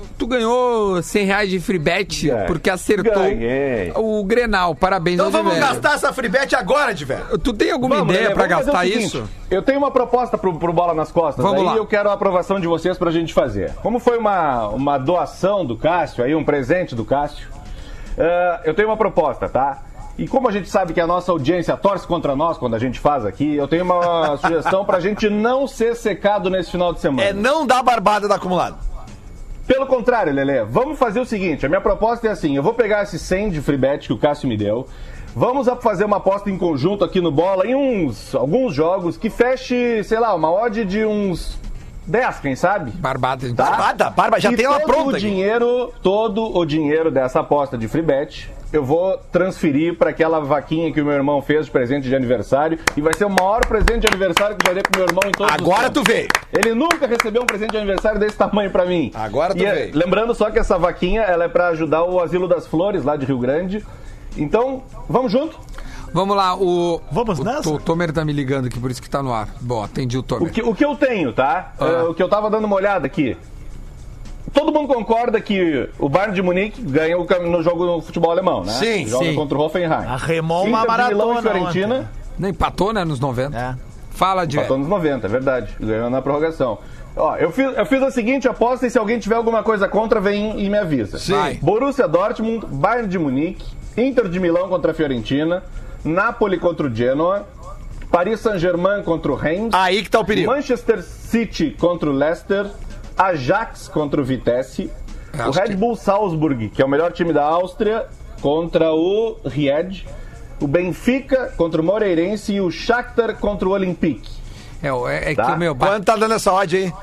tu ganhou 100 reais de free bet porque acertou Ganhei. o Grenal. Parabéns, Então vamos Odivério. gastar essa free bet agora, de velho. Tu tem alguma Vamos, ideia Lelê, pra vamos fazer gastar o seguinte, isso? Eu tenho uma proposta pro Bola nas Costas. Vamos aí lá. eu quero a aprovação de vocês pra gente fazer. Como foi uma doação do Cássio, aí um presente do Cássio, eu tenho uma proposta, tá? E como a gente sabe que a nossa audiência torce contra nós quando a gente faz aqui, eu tenho uma sugestão pra gente não ser secado nesse final de semana. É não dar barbada da acumulada. Pelo contrário, Lelê, vamos fazer o seguinte, a minha proposta é assim, eu vou pegar esse 100 de free bet que o Cássio me deu, vamos fazer uma aposta em conjunto aqui no Bola em alguns jogos que feche, sei lá, uma odd de uns 10, quem sabe? Barbada. Tá? Barba, já E tem ela pronta aqui. todo o dinheiro dessa aposta de free bet, eu vou transferir para aquela vaquinha que o meu irmão fez de presente de aniversário e vai ser o maior presente de aniversário que eu já dei pro meu irmão em todos os Agora tempos. tu veio. Ele nunca recebeu um presente de aniversário desse tamanho pra mim. Agora tu veio. Lembrando só que essa vaquinha, ela é pra ajudar o Asilo das Flores, lá de Rio Grande. Então, vamos junto? Vamos lá, Vamos nessa? O Tomer tá me ligando aqui, por isso que tá no ar. Bom, atendi o Tomer. O que eu tenho, tá? O que eu tava dando uma olhada aqui. Todo mundo concorda que o Bayern de Munique ganha no jogo no futebol alemão, né? Sim, Joga sim. contra o Hoffenheim. Arremou uma Inter de Milão e maratona Fiorentina. ontem. Nem empatou, né, nos 90. É. Fala, de Empatou nos 90, é verdade. Ganhou na prorrogação. Ó, eu fiz a seguinte aposta e se alguém tiver alguma coisa contra, vem e me avisa. Vai. Borussia Dortmund, Bayern de Munique, Inter de Milão contra a Fiorentina, Napoli contra o Genoa, Paris Saint-Germain contra o Reims, Aí que tá o perigo. Manchester City contra o Leicester, Ajax contra o Vitesse, o Red Bull Salzburg, que é o melhor time da Áustria, contra o Ried, o Benfica contra o Moreirense e o Shakhtar contra o Olympique. É Tá. que o meu... Quanto tá dando essa odd aí?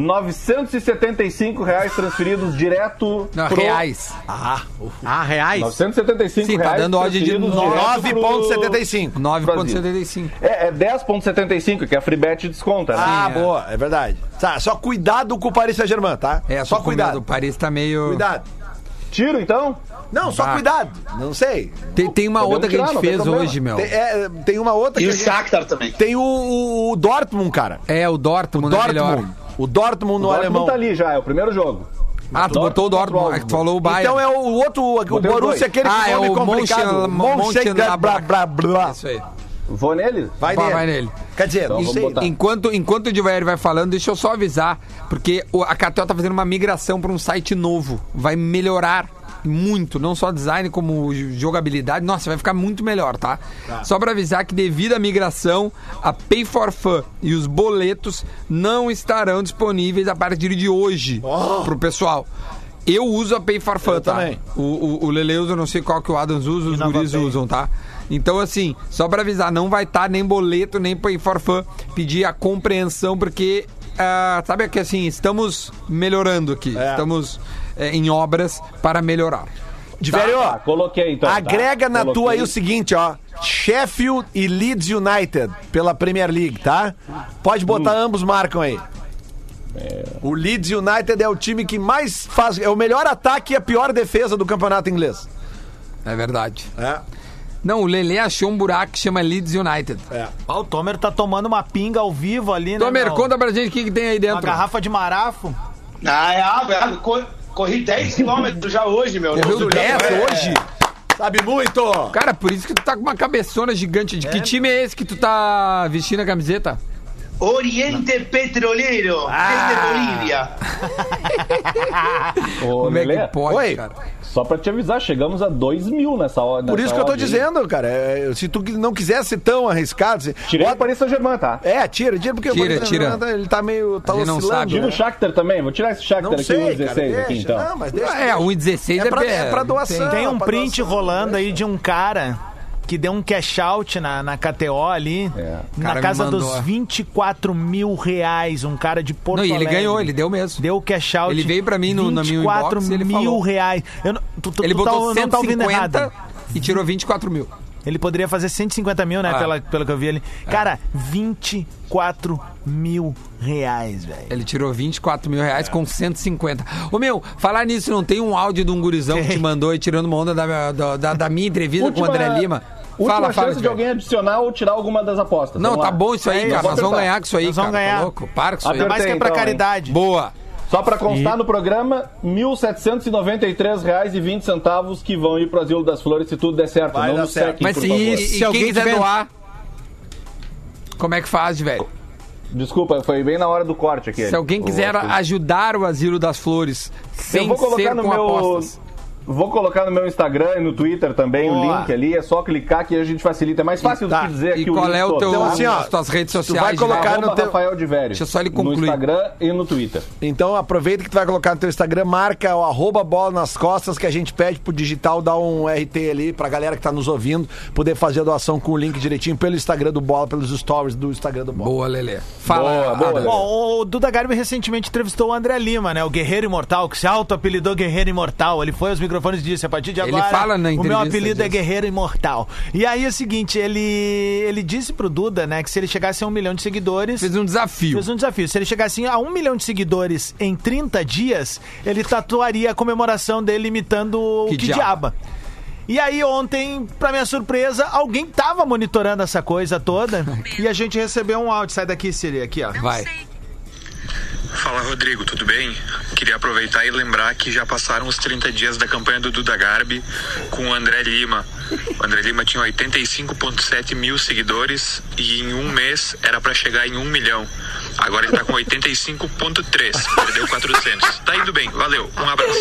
R$975 transferidos direto Não, pro... reais. reais? R$975 Sim, tá dando odd de transferidos direto pro- 9,75. 9,75. É 10,75, que a Free Bet desconta, né? Ah, é. boa, é verdade. Tá, só cuidado com o Paris Saint-Germain, tá? É, só tô com cuidado. medo, o Paris tá meio... Cuidado. Tiro, então? Não, só Bah. cuidado. Não sei. Tem uma Podemos outra que a tirar, gente não tem fez problema. hoje, meu. Tem uma outra E que o a gente... Shakhtar também. Tem o Dortmund, cara. É, o Dortmund é melhor. Dortmund. O Dortmund no O alemão. Dortmund tá ali já, é o primeiro jogo. Ah, tu botou o Dortmund, tu falou o Bayern. Então é o outro, o Botei os Borussia, dois. aquele Ah, é nome o complicado. Mönchengladbach. Isso aí. Vou nele? Vai Vai nele. nele. Quer dizer, Então não vamos sei. botar. Enquanto o Divair vai falando, deixa eu só avisar, porque a KTO tá fazendo uma migração para um site novo. Vai melhorar muito, não só design, como jogabilidade. Nossa, vai ficar muito melhor, tá? Só para avisar que devido à migração, a Pay for Fun e os boletos não estarão disponíveis a partir de hoje pro pessoal. Eu uso a Pay for Fun, Eu tá? também. O Lele usa, eu não sei qual que o Adams usa, os Nova guris Pay. usam, tá? Então, assim, só pra avisar, não vai estar nem boleto, nem Pay for Fun. Pedir a compreensão, porque, sabe que assim, estamos melhorando aqui. É. Estamos em obras para melhorar. De velho, ó. Tá, coloquei então. Agrega tá? na tua Coloquei. aí o seguinte, ó. Sheffield e Leeds United pela Premier League, tá? Pode botar ambos marcam aí. O Leeds United é o time que mais faz. É o melhor ataque e a pior defesa do campeonato inglês. É verdade. É. Não, o Lele achou um buraco que chama Leeds United. Ah, o Tomer tá tomando uma pinga ao vivo ali, né? Tomer, meu? conta pra gente o que tem aí Uma dentro. garrafa de marafo. Ah, é água. Corri 10 km já hoje, meu. Correu 10 hoje? Sabe muito! Cara, por isso que tu tá com uma cabeçona gigante. De que time é esse que tu tá vestindo a camiseta? Oriente Petroleiro, desde Bolívia. Ô, Como é Lelê, que pode, Oi. cara? só pra te avisar, chegamos a 2.000 nessa hora. Por isso que eu tô odd aí. dizendo, cara. Se tu não quisesse ser tão arriscado. Tirei o Paris Saint-Germain, tá? Tira, porque Tira, o Paris Saint-Germain ele tá meio. Tá A gente não oscilando. sabe, Tira né? o Shakhtar também, vou tirar esse Shakhtar Não aqui, sei, o 16 cara, aqui deixa. então. Não, mas deixa. 1,16 É pra doação. Tem um pra print doação. rolando aí de um cara que deu um cash out na KTO ali, É. O cara na me casa mandou. dos 24 mil reais, um cara de Porto Não, e ele Alegre. ganhou, ele deu mesmo. Deu o cash out. Ele veio pra mim no meu 24 inbox e ele mil falou. reais. Eu não- Ele botou não tá ouvindo 150 errado. e tirou 24 mil. Ele poderia fazer 150 mil, né? Ah. Pelo que eu vi ali. Cara, 24 mil reais, velho. Ele tirou 24 mil reais com 150. Ô meu, falar nisso, não tem um áudio de um gurizão que te mandou e tirando uma onda da minha entrevista com o André Lima? Última chance de Divair. alguém adicionar ou tirar alguma das apostas. Não, Vamos tá lá. bom isso aí, É cara. isso. Nós vamos ganhar com isso aí, Nós cara. vamos ganhar. Tá louco? Para com isso aí. Ainda mais que é pra então, hein? caridade. Boa. Só pra constar no programa, R$ 1.793,20 que vão ir pro Asilo das Flores se tudo der certo. Vai não dar nos certo. sequem, Mas por se favor. alguém quiser doar, como é que faz, velho? Desculpa, foi bem na hora do corte aqui. Se alguém quiser ajudar o Asilo das Flores sem vou colocar ser no com meu- apostas. Vou colocar no meu Instagram e no Twitter também o link ali. É só clicar que a gente facilita. É mais fácil do que dizer aqui E o qual link é o todo, teu, tá? Então, assim, ó, as tuas redes tu sociais? vai colocar Diego? no teu- Rafael de Vério. Deixa só ele No concluir. Instagram e no Twitter. Então aproveita que tu vai colocar no teu Instagram, marca o @bola nas costas, que a gente pede pro digital dar um RT ali pra galera que tá nos ouvindo poder fazer a doação com o link direitinho pelo Instagram do Bola, pelos stories do Instagram do Bola. Boa, Lelê. Fala. Boa, Adams. Lelê. Bom, o Duda Garbi recentemente entrevistou o André Lima, né? O Guerreiro Imortal, que se auto-apelidou Guerreiro Imortal. Ele foi aos microfones e disse, a partir de Ele agora, fala na o meu entrevista apelido é disso. Guerreiro Imortal. E aí é o seguinte, ele disse pro Duda, né, que se ele chegasse a 1 milhão de seguidores... Fez um desafio. Fez um desafio. Se ele chegasse a 1 milhão de seguidores em 30 dias, ele tatuaria a comemoração dele imitando o Que Diaba. E aí ontem, pra minha surpresa, alguém tava monitorando essa coisa toda e a gente recebeu um áudio. Sai daqui, Siri, aqui, ó. Vai. Fala, Rodrigo, tudo bem? Queria aproveitar e lembrar que já passaram os 30 dias da campanha do Duda Garbi com o André Lima. O André Lima tinha 85,7 mil seguidores e em um mês era pra chegar em 1 milhão. Agora ele tá com 85,3, perdeu 400. Tá indo bem, valeu, um abraço.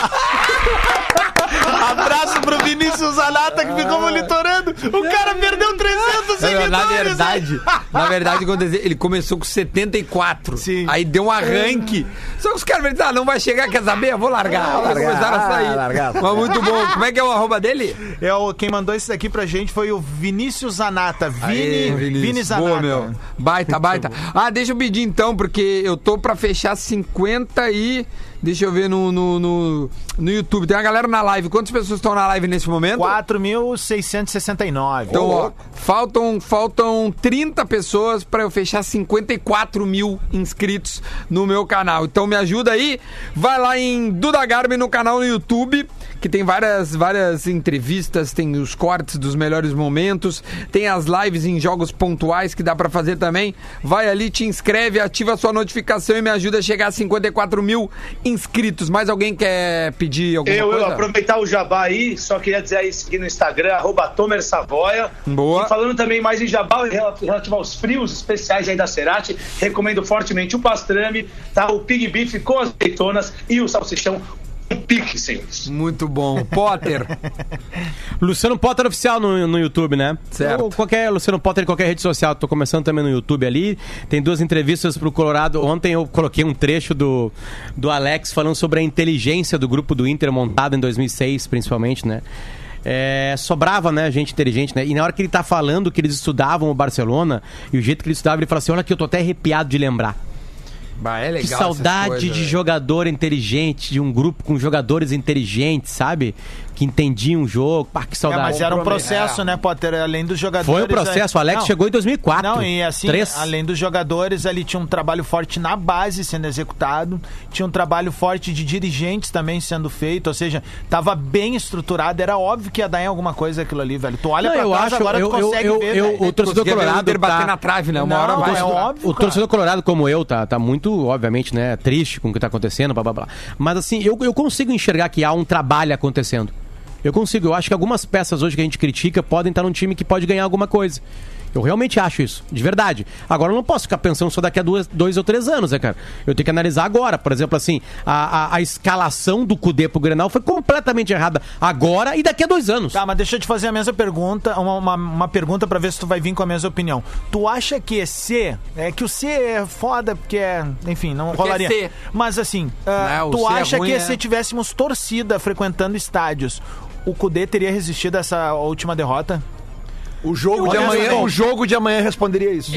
Abraço pro Vinícius Zanata que ficou monitorando. O cara perdeu 300 seguidores. Na verdade, quando ele começou com 74. Sim. Aí deu um arranque. Só que os caras pensaram, não vai chegar, quer saber? Eu vou largar. Aí começaram a sair. Mas muito bom. Como é que é o arroba dele? Quem mandou isso daqui pra gente foi o Vinícius Zanata. Vini Zanata. Boa, meu. Baita. Ah, deixa eu pedir então, porque eu tô pra fechar 50 e... Deixa eu ver no YouTube. Tem uma galera na live. Quantas pessoas estão na live nesse momento? 4.669. Então, ó, faltam 30 pessoas pra eu fechar 54 mil inscritos no meu canal. Então me ajuda aí. Vai lá em Duda Garbi no canal no YouTube, que tem várias entrevistas, tem os cortes dos melhores momentos, tem as lives em jogos pontuais que dá pra fazer também. Vai ali, te inscreve, ativa a sua notificação e me ajuda a chegar a 54 mil inscritos. Mais alguém quer pedir alguma coisa? Eu aproveitar o jabá aí, só queria dizer aí, seguir no Instagram, @TomerSavoia. Boa. E falando também mais em jabá, relativo aos frios especiais aí da Cerati, recomendo fortemente o pastrame, tá? O pig beef com azeitonas e o salsichão com pique, senhores. Muito bom. Potter. Luciano Potter Oficial no YouTube, né? Certo. Ou qualquer Luciano Potter em qualquer rede social. Tô começando também no YouTube ali. Tem 2 entrevistas pro Colorado. Ontem eu coloquei um trecho do Alex falando sobre a inteligência do grupo do Inter montado em 2006, principalmente, né? Sobrava, né, gente inteligente, né? E na hora que ele tá falando que eles estudavam o Barcelona e o jeito que eles estudavam, ele fala assim, olha aqui, eu tô até arrepiado de lembrar. Bah, é legal. Que saudade essas coisas, de velho. jogador inteligente, de um grupo com jogadores inteligentes, sabe? Que entendiam o jogo. Pá, que saudade. Mas era um processo, né, Potter? Além dos jogadores... Foi um processo. O Alex chegou em 2004. Não, e assim, além dos jogadores, ali tinha um trabalho forte na base sendo executado, tinha um trabalho forte de dirigentes também sendo feito, ou seja, tava bem estruturado, era óbvio que ia dar em alguma coisa aquilo ali, velho. Tu olha pra trás agora, tu consegue ver, velho. O torcedor colorado bater na trave, né? Uma hora Não, vai. é óbvio, O torcedor colorado como eu tá muito, obviamente, né, triste com o que tá acontecendo, blá blá blá. Mas assim, eu consigo enxergar que há um trabalho acontecendo. Eu acho que algumas peças hoje que a gente critica podem estar num time que pode ganhar alguma coisa. Eu realmente acho isso, de verdade. Agora eu não posso ficar pensando só daqui a 2 ou 3 anos, né, cara? Eu tenho que analisar agora. Por exemplo, assim, a escalação do Cudê pro Grenal foi completamente errada agora e daqui a 2 anos. Tá, mas deixa eu te fazer a mesma pergunta, uma pergunta pra ver se tu vai vir com a mesma opinião. Tu acha que que o C é foda porque enfim, não porque rolaria. C. Mas assim, Não, tu o C é acha ruim, que se tivéssemos torcida frequentando estádios, o Cudê teria resistido a essa última derrota? O jogo de amanhã responderia isso.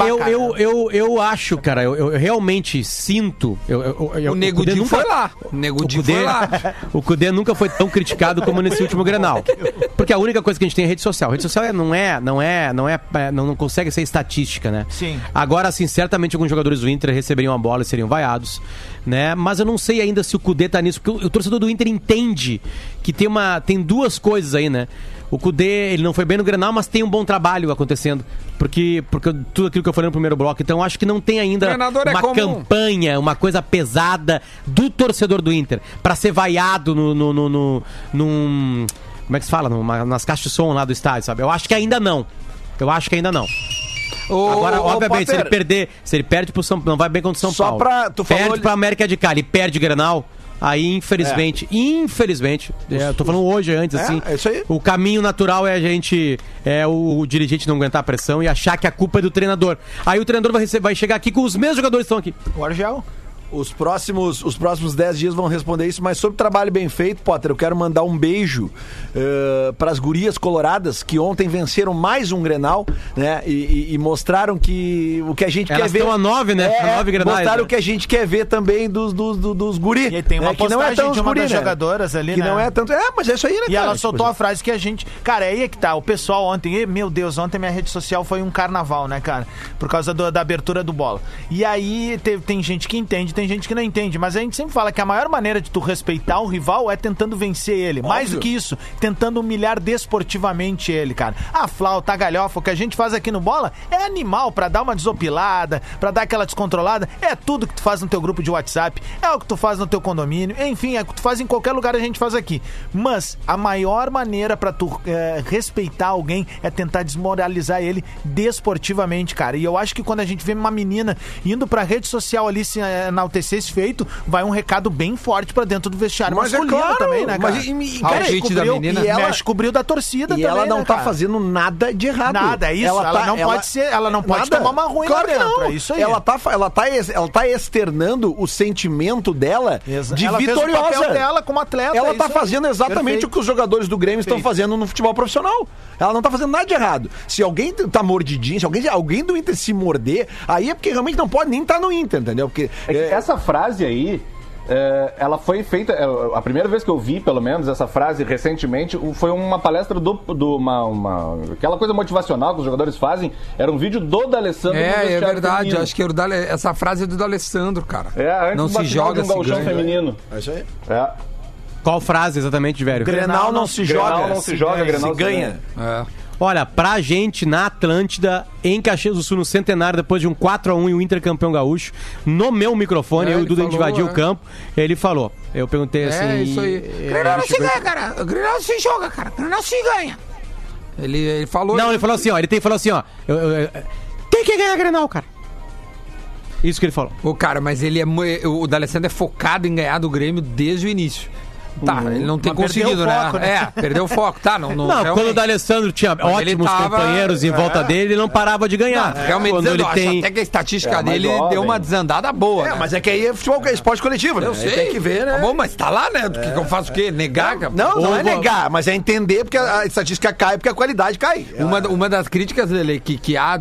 Eu acho, cara, eu realmente sinto. O Nego Di foi lá. O Nego Di foi lá. O Cudê nunca foi tão criticado como nesse último Grenal. Porque a única coisa que a gente tem é rede social. Rede social não consegue ser estatística, né? Sim. Agora, assim, certamente alguns jogadores do Inter receberiam a bola e seriam vaiados, né? Mas eu não sei ainda se o Cudê tá nisso, porque o torcedor do Inter entende que tem 2 coisas aí, né? o Kudê, ele não foi bem no Grenal, mas tem um bom trabalho acontecendo. Porque tudo aquilo que eu falei no primeiro bloco. Então, acho que não tem ainda uma campanha, uma coisa pesada do torcedor do Inter pra ser vaiado num como é que se fala? Nas caixas de som lá do estádio, sabe? Eu acho que ainda não. Agora, obviamente, se ele perde pro São Paulo, não vai bem contra o São Paulo. Perde pra América de Cali, perde Grenal. Aí, infelizmente, eu tô falando hoje, antes, assim, é isso aí. O caminho natural é o dirigente não aguentar a pressão e achar que a culpa é do treinador. Aí o treinador vai chegar aqui com os mesmos jogadores que estão aqui. O Argel. Os próximos 10 dias vão responder isso, mas sobre o trabalho bem feito, Potter, eu quero mandar um beijo para as gurias coloradas que ontem venceram mais um Grenal, né? E mostraram que o que a gente quer ver... Elas estão a 9, né? A 9 Grenais. Mostraram o que a gente quer ver também dos guri. E tem uma postagem de uma das jogadoras ali, que né? não é tanto... mas é isso aí, né, E ela soltou a frase que a gente... Cara, aí é que tá. O pessoal ontem... Meu Deus, ontem minha rede social foi um carnaval, né, cara? Por causa da abertura do Bola. E aí tem gente que entende, tem gente que não entende, mas a gente sempre fala que a maior maneira de tu respeitar o rival é tentando vencer ele. Óbvio. Mais do que isso, tentando humilhar desportivamente ele, cara. A flauta, a galhofa, o que a gente faz aqui no Bola é animal, pra dar uma desopilada, pra dar aquela descontrolada. É tudo que tu faz no teu grupo de WhatsApp, é o que tu faz no teu condomínio, enfim, é o que tu faz em qualquer lugar, a gente faz aqui. Mas a maior maneira pra tu respeitar alguém é tentar desmoralizar ele desportivamente, cara. E eu acho que quando a gente vê uma menina indo pra rede social ali se enaltecer esse feito, vai um recado bem forte pra dentro do vestiário masculino também, né, cara? Mexe com o brilho da torcida também, ela não né, tá fazendo nada de errado. Nada, é isso. Ela não pode tomar uma ruim lá dentro, não. É isso aí. Ela tá externando o sentimento dela de ela vitoriosa. Fez o papel dela como atleta. Ela tá fazendo exatamente o que os jogadores do Grêmio estão fazendo no futebol profissional. Ela não tá fazendo nada de errado. Se alguém tá mordidinho, se alguém do Inter se morder, aí é porque realmente não pode nem estar no Inter, entendeu? Porque essa frase aí, ela foi feita, a primeira vez que eu vi, pelo menos, essa frase recentemente, foi uma palestra aquela coisa motivacional que os jogadores fazem, era um vídeo do D'Alessandro. É verdade, feminino. Acho que essa frase é do D'Alessandro, cara. Antes não se joga, um gauchão feminino. É isso aí. Qual frase exatamente, velho? Grenal não se joga. Grenal não se joga, Grenal se ganha. Olha, pra gente, na Atlântida, em Caxias do Sul, no Centenário, depois de um 4-1 e o Inter campeão gaúcho, no meu microfone, eu e o Duda invadiu o campo, ele falou, eu perguntei assim... É isso aí. Grenal não se ganha, cara. Grenal não se joga, cara. Grenal se ganha. Ele falou... Não, ele falou assim, ó, tem que ganhar Grenal, cara. Isso que ele falou. Cara, mas o D'Alessandro é focado em ganhar do Grêmio desde o início. Tá, ele não tem conseguido, foco, né? Perdeu o foco, tá? Não, quando o D'Alessandro tinha ótimos companheiros em volta dele, ele não parava de ganhar. Realmente, quando ele tem... até que a estatística dele deu uma desandada boa. Né? Mas é que aí é futebol, é esporte coletivo, né? Eu sei. Tem que ver, né? Tá bom, mas tá lá, né? Que eu faço o quê? Negar? Não é negar, mas é entender porque a estatística cai, porque a qualidade cai. Uma das críticas dele que há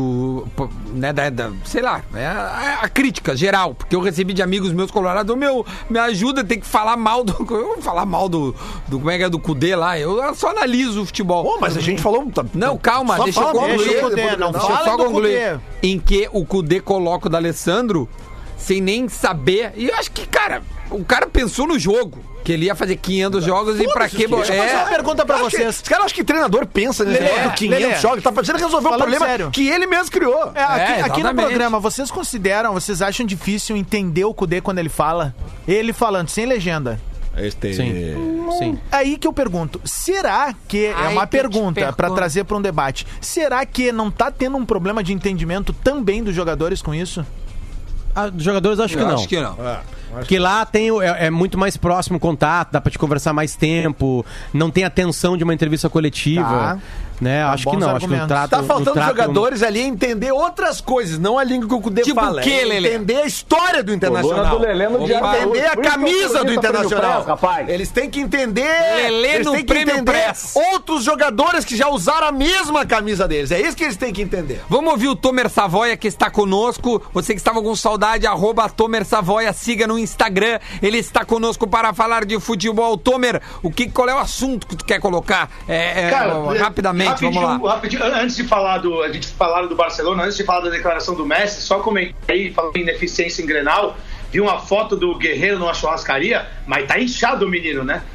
sei lá, a crítica geral, porque eu recebi de amigos meus colorados, me ajuda, tem que falar mal do... Eu vou falar mal do como é que é do Kudê lá, eu só analiso o futebol. Mas a gente falou... Não, calma, deixa eu concluir. Só concluir. Em que o Kudê coloca o D'Alessandro sem nem saber, e eu acho que, cara, o cara pensou no jogo, que ele ia fazer 500 jogos e pra quê? Deixa eu fazer uma pergunta pra vocês. Os caras acham que treinador pensa nesse negócio do 500 jogos, tá fazendo resolver o problema que ele mesmo criou. Aqui no programa, vocês acham difícil entender o Kudê quando ele fala? Ele falando, sem legenda. Sim. Aí que eu pergunto, será que é uma pergunta pra trazer pra um debate, será que não tá tendo um problema de entendimento também dos jogadores com isso? Dos jogadores acho que não. Acho que não. Porque lá é muito mais próximo o contato, dá pra te conversar mais tempo, não tem a tensão de uma entrevista coletiva. Né? Acho que não. Acho que tá faltando jogadores ali entender outras coisas, não a língua que o Kudê fala. Entender a história do Internacional. Entender a camisa do Internacional. Eles têm que entender. Eles têm que entender outros jogadores que já usaram a mesma camisa deles. É isso que eles têm que entender. Vamos ouvir o Tomer Savoia, que está conosco. Você que estava com saudade, @Tomer Savoia, siga no Instagram. Ele está conosco para falar de futebol. Tomer, qual é o assunto que tu quer colocar? Cara, rapidamente. Rapidinho, antes de falar a gente falar do Barcelona, antes de falar da declaração do Messi, só comentei aí, falando em ineficiência em Grenal, vi uma foto do Guerreiro numa churrascaria, mas tá inchado o menino, né?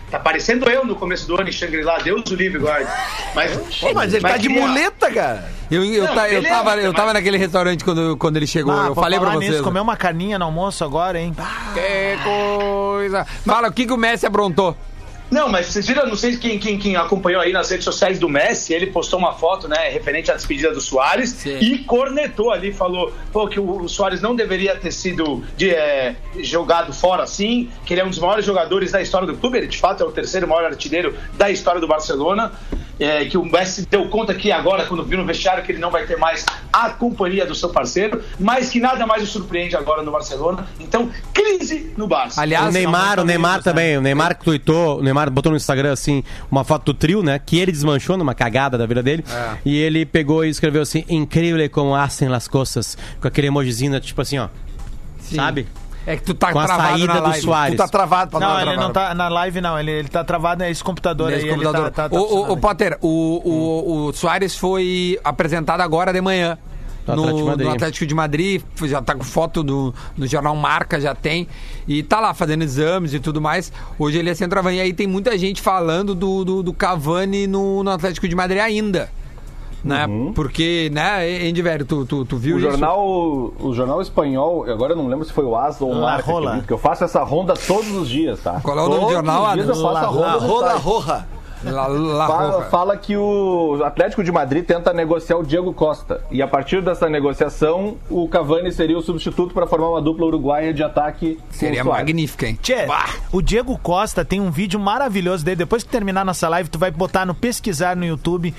Tá parecendo eu no começo do ano em Shangri-La, Deus o livre, guarde. Mas ele tá de muleta, cara. Eu tava naquele restaurante quando ele chegou. Eu falei pra vocês. Comer uma carninha no almoço agora, hein? Que coisa. Fala, o que o Messi aprontou? Não, mas vocês viram, não sei quem acompanhou aí nas redes sociais do Messi, ele postou uma foto, né, referente à despedida do Suárez. Sim. E cornetou ali, falou que o Suárez não deveria ter sido jogado fora assim, que ele é um dos maiores jogadores da história do clube, ele de fato é o terceiro maior artilheiro da história do Barcelona, que o Messi deu conta aqui agora, quando viu no vestiário, que ele não vai ter mais a companhia do seu parceiro, mas que nada mais o surpreende agora no Barcelona. Então, crise no Barça. Aliás, o Neymar também, o Neymar que tweetou, o Neymar botou no Instagram assim uma foto do trio, né, que ele desmanchou numa cagada da vida dele, e ele pegou e escreveu assim: incrível como hacen las cosas, com aquele emojizinho tipo assim, ó. Sim. Sabe? É que tu tá com a travado saída na do live. Suárez. Tu tá travado pra Não, ele não tá na live, não. Ele tá travado nesse computador aí. Computador. O Potter, o Suárez foi apresentado agora de manhã no Atlético de Madrid. Já tá com foto no jornal Marca, já tem. E tá lá fazendo exames e tudo mais. Hoje ele é centroavante. E aí tem muita gente falando do Cavani no Atlético de Madrid ainda. Né? Porque, né, Endivério, tu viu o isso? O jornal espanhol, agora eu não lembro se foi o AS ou o Marca, porque eu faço essa ronda todos os dias, tá? Qual é o nome do jornal? Todos os dias eu faço a ronda Roja. Fala que o Atlético de Madrid tenta negociar o Diego Costa. E a partir dessa negociação, o Cavani seria o substituto para formar uma dupla uruguaia de ataque. Seria magnífica, hein? Tchê, o Diego Costa tem um vídeo maravilhoso dele. Depois que terminar nossa live, tu vai botar no pesquisar no YouTube.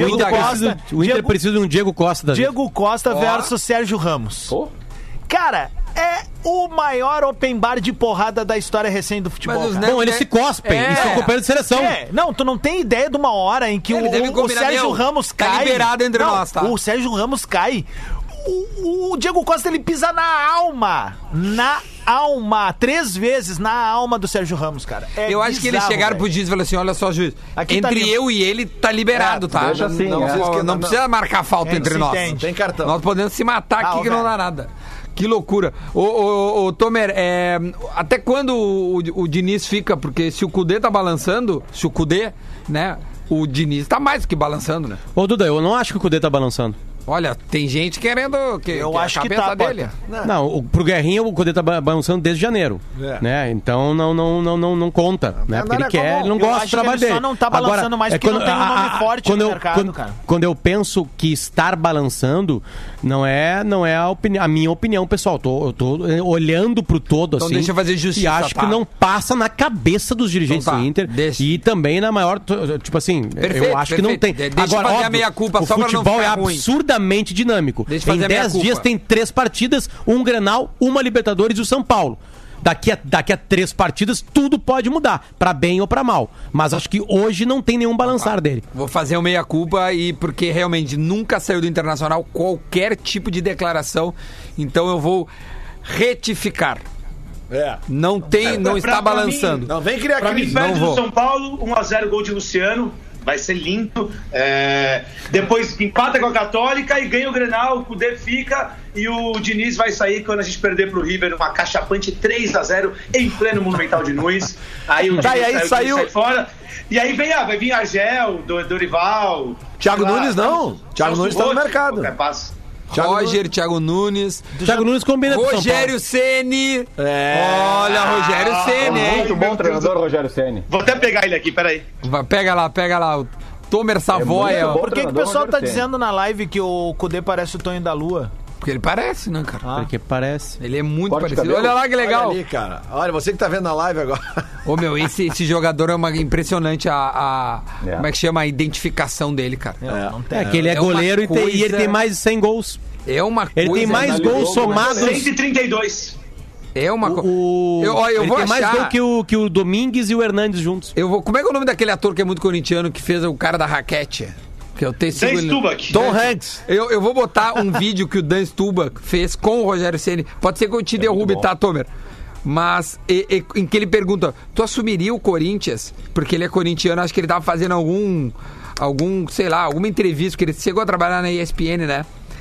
O Inter precisa de um Diego Costa. Diego Costa versus Sérgio Ramos. Cara, é o maior open bar de porrada da história recente do futebol. Bom, eles se cospem e são companheiros de seleção. Não, tu não tem ideia de uma hora em que o Sérgio Ramos cai. Tá liberado entre nós, tá? O Sérgio Ramos cai. O Diego Costa, ele pisa na alma. 3 vezes na alma do Sérgio Ramos, cara. Eu acho que eles chegaram pro juiz e falaram assim: olha só, juiz, entre eu e ele tá liberado, tá? Deixa assim, não precisa marcar falta entre nós. Tem cartão. Nós podemos se matar aqui que não dá nada. Que loucura. Ô Tomer, até quando o Diniz fica? Porque se o Cudê tá balançando, né? O Diniz tá mais do que balançando, né? Ô, Duda, eu não acho que o Cudê tá balançando. Olha, tem gente querendo eu acho que tá dele. Não, pro Guerrinha o Cudê tá balançando desde janeiro, né? Então não conta, né? Porque ele não gosta do trabalho dele. Só não tá balançando mais porque não tem um nome forte no mercado, cara. Quando eu penso que estar balançando não é a minha opinião, pessoal. Eu tô olhando pro todo então assim. Deixa eu fazer justiça, e acho que não passa na cabeça dos dirigentes do Inter e também na maior, tipo assim, eu acho que não tem. Agora, óbvio, a meia culpa, o futebol é absurdamente dinâmico. Em 10 dias tem 3 partidas, um Grenal, uma Libertadores e o São Paulo. Daqui a 3 partidas tudo pode mudar, pra bem ou pra mal. Mas acho que hoje não tem nenhum balançar dele. Vou fazer o meia-culpa porque realmente nunca saiu do Internacional qualquer tipo de declaração. Então eu vou retificar. Não está balançando. Mim, não vem criar crise. Pra mim, perde do São Paulo, 1-0 gol de Luciano. Vai ser lindo. Depois empata com a Católica e ganha o Grenal, o Cudê fica e o Diniz vai sair quando a gente perder pro River uma cachapante 3-0 em pleno Monumental de Nunes. Aí o Diniz sai fora. E aí vai vir Argel, Dorival. Thiago Nunes não. Thiago Nunes tá no mercado. Thiago Nunes. Thiago Nunes combina com Rogério Ceni. Olha, Rogério Ceni, hein? Muito bom treinador, Rogério Ceni. Vou até pegar ele aqui, peraí. Pega lá. O Tomer Savoia. Por que o pessoal tá dizendo na live que o Cudê parece o Tonho da Lua? Porque ele parece, né, cara? Porque parece. Ele é muito parecido. Olha lá que legal. Olha ali, cara. Olha, você que tá vendo na live agora. Ô, meu, esse jogador é impressionante como é que chama a identificação dele, cara. Que ele é goleiro e ele tem mais de 100 gols. É uma coisa... Ele tem mais gols somados... 132. É uma coisa... Ele tem mais gol que o Domingues e o Hernandes juntos. Como é que é o nome daquele ator que é muito corintiano que fez o cara da raquete? Que eu tenho Dan Stubach. Tom Hanks. Eu vou botar um vídeo que o Dan Stubach fez com o Rogério Ceni. Pode ser que eu te derrube, tá, Tomer? Mas em que ele pergunta: tu assumiria o Corinthians? Porque ele é corintiano, acho que ele tava fazendo alguma entrevista, porque ele chegou a trabalhar na ESPN, né?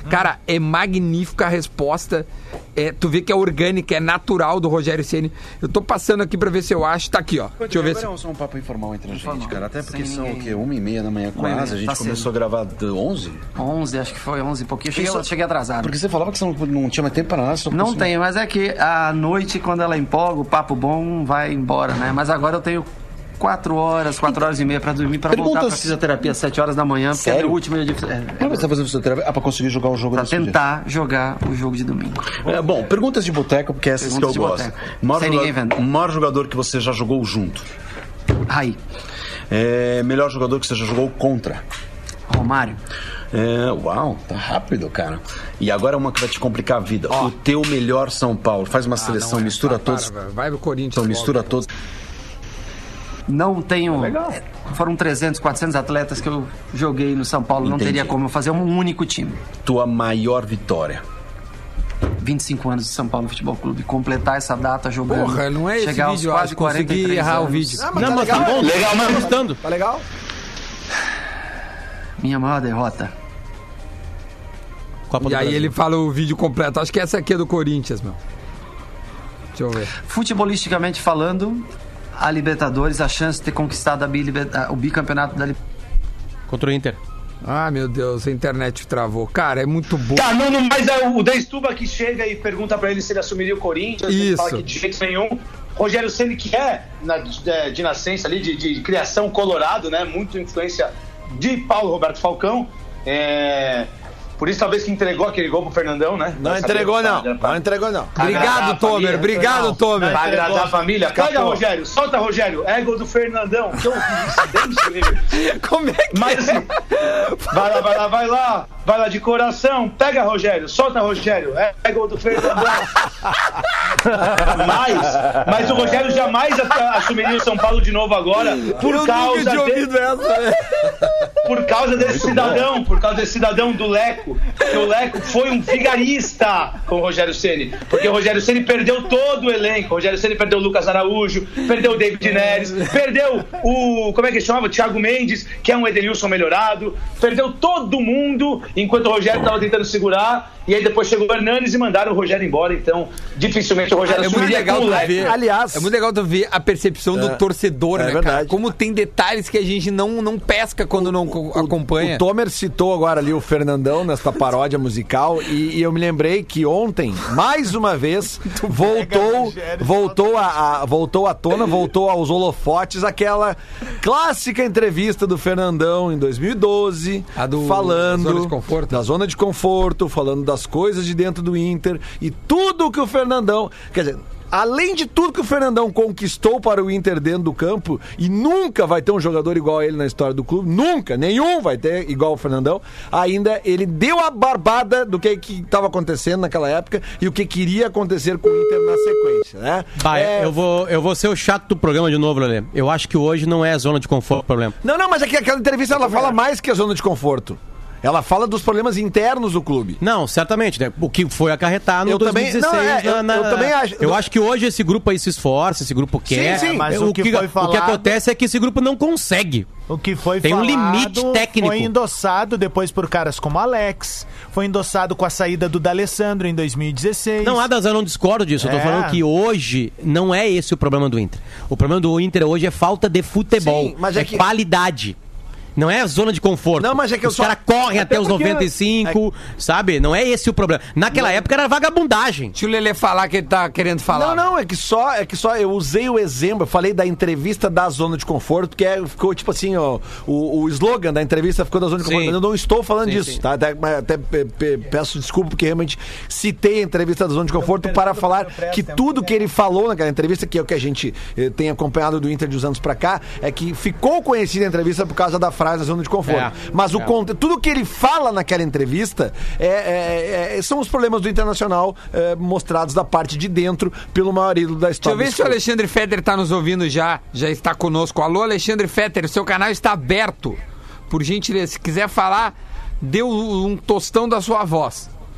Cara, é magnífica a resposta. Tu vê que é orgânica, é natural do Rogério Ceni. Eu tô passando aqui pra ver se eu acho. Tá aqui, ó. Deixa eu ver se... É só um papo informal entre a gente, cara. Até porque são o quê? 1h30 da manhã quase. A gente começou a gravar 11? 11, acho que foi 11 e pouquinho. Eu cheguei atrasado. Porque você falava que você não tinha mais tempo para nada. Não tem, mas é que a noite, quando ela empolga, o papo bom vai embora, né? Mas agora eu tenho 4 horas e meia pra dormir, pra voltar pra fisioterapia às 7 horas da manhã, porque é o último dia de... Mas você tá fazendo fisioterapia? Pra conseguir jogar o jogo pra tentar jogar o jogo de domingo. Bom, perguntas de boteco, porque essas que eu gosto. O maior jogador que você já jogou junto? Raí. Melhor jogador que você já jogou contra? Romário. Uau, tá rápido, cara. E agora uma que vai te complicar a vida. O teu melhor São Paulo. Faz uma seleção, mistura todos. Vai pro Corinthians. Então mistura todos. Não tenho... Foram 300, 400 atletas que eu joguei no São Paulo. Não teria como eu fazer um único time. Tua maior vitória? 25 anos de São Paulo Futebol Clube. Completar essa data jogando. Porra, não é esse chegar vídeo, aos quase 43 errar anos. o vídeo. Mas tá bom. Legal, mas gostando. Tá legal? Minha maior derrota. Copa do E aí Brasil. ele fala o vídeo completo. Acho que essa aqui é do Corinthians, meu. Deixa eu ver. Futebolisticamente falando, a Libertadores, a chance de ter conquistado o bicampeonato da Libertadores. Contra o Inter. Ah, meu Deus, a internet travou. Cara, é muito bom. Tá, não, mas é o Deistuba que chega e pergunta pra ele se ele assumiria o Corinthians. Isso. Ele fala que de jeito nenhum. Rogério Ceni, que é de nascença ali, de criação colorado, né? Muito influência de Paulo Roberto Falcão. Por isso talvez que entregou aquele gol pro Fernandão, né? Não entregou, não. Não entregou, não. Obrigado, Tomer. Obrigado, Tomer. Pra agradar a família. Pega, Rogério. Solta, Rogério. É gol do Fernandão. Que horrível. Como é que Mas assim, vai lá de coração. Pega, Rogério. Solta, Rogério. É gol do Fernandão. Mas o Rogério jamais assumiria o São Paulo de novo agora por causa desse cidadão do Leco. Porque o Leco foi um vigarista com o Rogério Ceni. Porque o Rogério Ceni perdeu todo o elenco. O Rogério Ceni perdeu o Lucas Araújo, perdeu o David Neres, perdeu o... Como é que chamava? Thiago Mendes, que é um Edenilson melhorado. Perdeu todo mundo enquanto o Rogério estava tentando segurar. E aí depois chegou o Hernanes e mandaram o Rogério embora. Então, dificilmente o Rogério assumiria com o Leco. Aliás, é muito legal tu ver a percepção do torcedor, né, verdade. cara? Como tem detalhes que a gente não pesca quando não acompanha. O Tomer citou agora ali o Fernandão nesta paródia musical e eu me lembrei que ontem, mais uma vez, voltou à tona, voltou aos holofotes aquela clássica entrevista do Fernandão em 2012, falando zona de conforto. da zona de conforto, falando das coisas de dentro do Inter e tudo que o Fernandão... Quer dizer... Além de tudo que o Fernandão conquistou para o Inter dentro do campo, e nunca vai ter um jogador igual a ele na história do clube, nunca, nenhum vai ter igual o Fernandão, ainda ele deu a barbada do que estava acontecendo naquela época e o que queria acontecer com o Inter na sequência, né? Eu vou ser o chato do programa de novo, Lelê. Eu acho que hoje não é a zona de conforto o problema. Não, mas é que aquela entrevista ela fala mais que a zona de conforto. Ela fala dos problemas internos do clube. Não, certamente, né? O que foi acarretar no 2016. Eu também acho. Eu acho que hoje esse grupo aí se esforça, esse grupo quer. Sim, mas o que acontece é que esse grupo não consegue. O que foi Tem um falado, limite técnico. Foi endossado depois por caras como Alex, foi endossado com a saída do D'Alessandro em 2016. Não, Adams, eu não discordo disso. Eu tô falando que hoje não é esse o problema do Inter. O problema do Inter hoje é falta de futebol. Sim, mas é que... qualidade. Não é a zona de conforto. Não, mas é que os caras correm até os 95, sabe? Não é esse o problema. Naquela época era vagabundagem. Deixa o Lelê falar que ele tá querendo falar. Não, é que só eu usei o exemplo, eu falei da entrevista da zona de conforto, que ficou tipo assim, ó, o slogan da entrevista ficou da zona de conforto, mas eu não estou falando disso, tá? Até peço desculpa porque realmente citei a entrevista da zona de conforto para falar que tudo que ele falou naquela entrevista, que é o que a gente tem acompanhado do Inter de uns anos pra cá, é que ficou conhecida a entrevista por causa da frase da zona de conforto. Mas tudo que ele fala naquela entrevista são os problemas do Internacional mostrados da parte de dentro pelo maior ídolo da história. Deixa eu ver se o Alexandre Fetter está nos ouvindo já está conosco. Alô, Alexandre Fetter, o seu canal está aberto. Por gentileza, se quiser falar, dê um tostão da sua voz.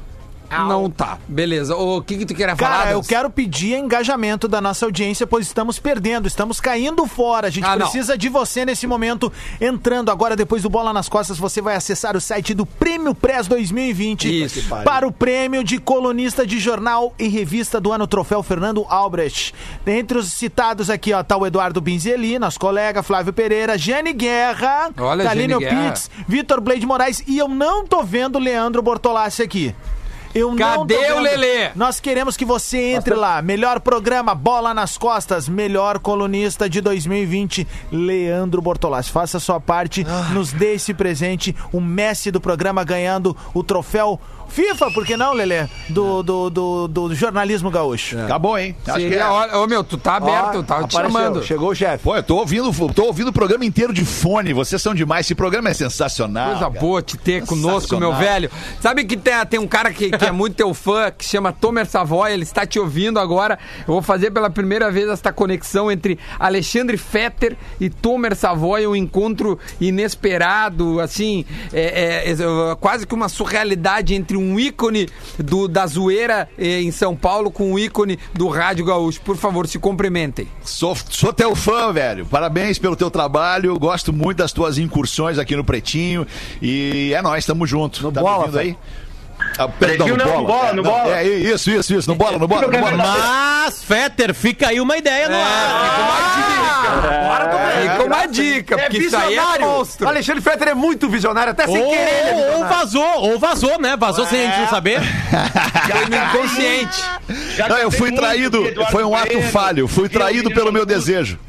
Não tá. Beleza. O que tu quer falar? Cara, eu quero pedir engajamento da nossa audiência, pois estamos perdendo, estamos caindo fora. A gente precisa de você nesse momento. Entrando agora, depois do Bola nas Costas, você vai acessar o site do Prêmio Press 2020. Isso. Para o prêmio de colunista de jornal e revista do ano, Troféu Fernando Albrecht. Entre os citados aqui, ó, tá o Eduardo Binzeli, nosso colega, Flávio Pereira, Jane Guerra, Kalínio Pitts, Vitor Blade Moraes, e eu não tô vendo o Leandro Bortolassi aqui. Cadê o Lelê? Nós queremos que você entre lá. Melhor programa, Bola nas Costas. Melhor colunista de 2020, Leandro Bortolassi. Faça a sua parte, nos dê esse presente. O Messi do programa ganhando o troféu FIFA, por que não, Lelê? Do jornalismo gaúcho. Acabou, hein? Acho que Ô, meu, tu tá aberto, eu tava te chamando. Chegou o chefe. Pô, eu tô ouvindo o programa inteiro de fone. Vocês são demais. Esse programa é sensacional. Coisa boa te ter conosco, meu velho. Sabe que tem um cara que é muito teu fã, que se chama Tomer Savoy, ele está te ouvindo agora. Eu vou fazer pela primeira vez esta conexão entre Alexandre Fetter e Tomer Savoy, um encontro inesperado, assim, quase que uma surrealidade entre um ícone da zoeira em São Paulo com um ícone do rádio gaúcho. Por favor, se cumprimentem. Sou teu fã, velho. Parabéns pelo teu trabalho. Gosto muito das tuas incursões aqui no Pretinho. E é nóis, tamo junto. No Bola, ouvindo aí? Perdão, no bola. É, isso. No bola. Mas, Fetter, fica aí uma ideia no ar. Fica uma dica, porque isso aí é monstro. Alexandre Fetter é muito visionário, até sem querer. Ou vazou, né? Vazou sem a gente não saber. Foi no inconsciente. Não, eu fui traído, foi um ato falho. Fui traído pelo meu desejo.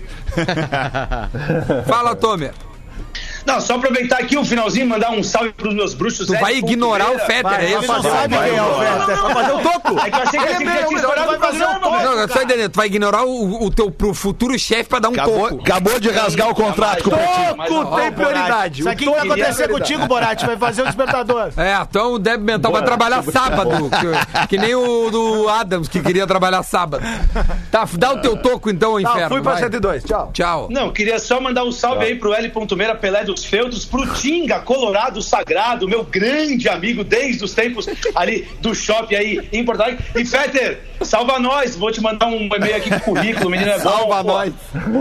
Fala, Tomer. Não, só aproveitar aqui o finalzinho e mandar um salve pros meus bruxos. Tu vai ignorar o Fetter, é isso? Não sabe quem é o Fetter. Vai fazer o toco. É que eu achei que tinha estourado o programa. Não, eu só entendendo. Tu vai ignorar o teu futuro chefe pra dar um toco. Acabou de rasgar o contrato com o Pretinho. Toco tem prioridade. Isso aqui vai acontecer contigo, Borat. Vai fazer o despertador. Então o débil mental vai trabalhar sábado. Que nem o do Adams, que queria trabalhar sábado. Tá, dá o teu toco então, inferno. Fui pra 102. Tchau. Não, queria só mandar um salve aí pro L. Meira, Pelé dos Feltros, pro Tinga, Colorado Sagrado, meu grande amigo desde os tempos ali do shopping aí em Porto Alegre. E Fetter, salva nós, vou te mandar um e-mail aqui com o currículo, o menino é bom. Salva nós.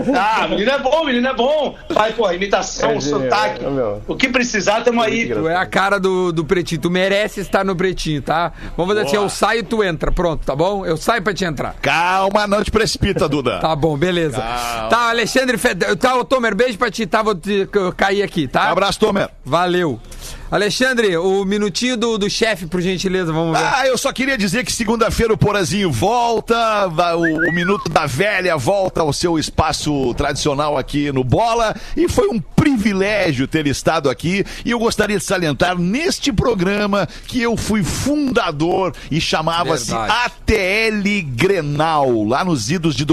Menino é bom. Vai, porra, imitação, sotaque. O que precisar, tamo aí. Tu é a cara do Pretinho, tu merece estar no Pretinho, tá? Vamos fazer assim, eu saio e tu entra, pronto, tá bom? Eu saio pra te entrar. Calma, não te precipita, Duda. Tá bom, beleza. Tá, Alexandre Fetter, tá, o Tomer, beijo pra ti, tá? Vou cair aqui, tá? Abraço, Tomer. Valeu. Alexandre, o minutinho do chefe, por gentileza, vamos ver. Eu só queria dizer que segunda-feira o Porazinho volta, o Minuto da Velha volta ao seu espaço tradicional aqui no Bola, e foi um privilégio ter estado aqui, e eu gostaria de salientar neste programa que eu fui fundador e chamava-se ATL Grenal, lá nos idos de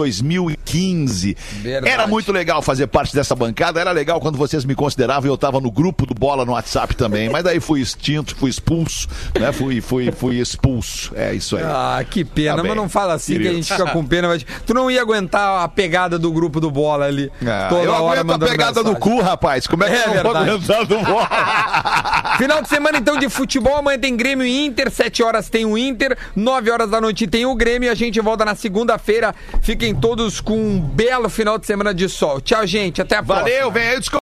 2015. Verdade. Era muito legal fazer parte dessa bancada, era legal quando vocês me consideravam e eu estava no grupo do Bola no WhatsApp também. Mas daí fui extinto, fui expulso, né? Fui expulso. É isso aí. Que pena, mas não fala assim, querido, que a gente fica com pena. Mas tu não ia aguentar a pegada do grupo do Bola ali. Toda hora aguento a pegada mensagem do cu, rapaz. Como é que eu não vou aguentar do Bola? Final de semana, então, de futebol. Amanhã tem Grêmio e Inter. 7 horas tem o Inter. 9 horas da noite tem o Grêmio. E a gente volta na segunda-feira. Fiquem todos com um belo final de semana de sol. Tchau, gente. Até a próxima. Valeu, vem aí.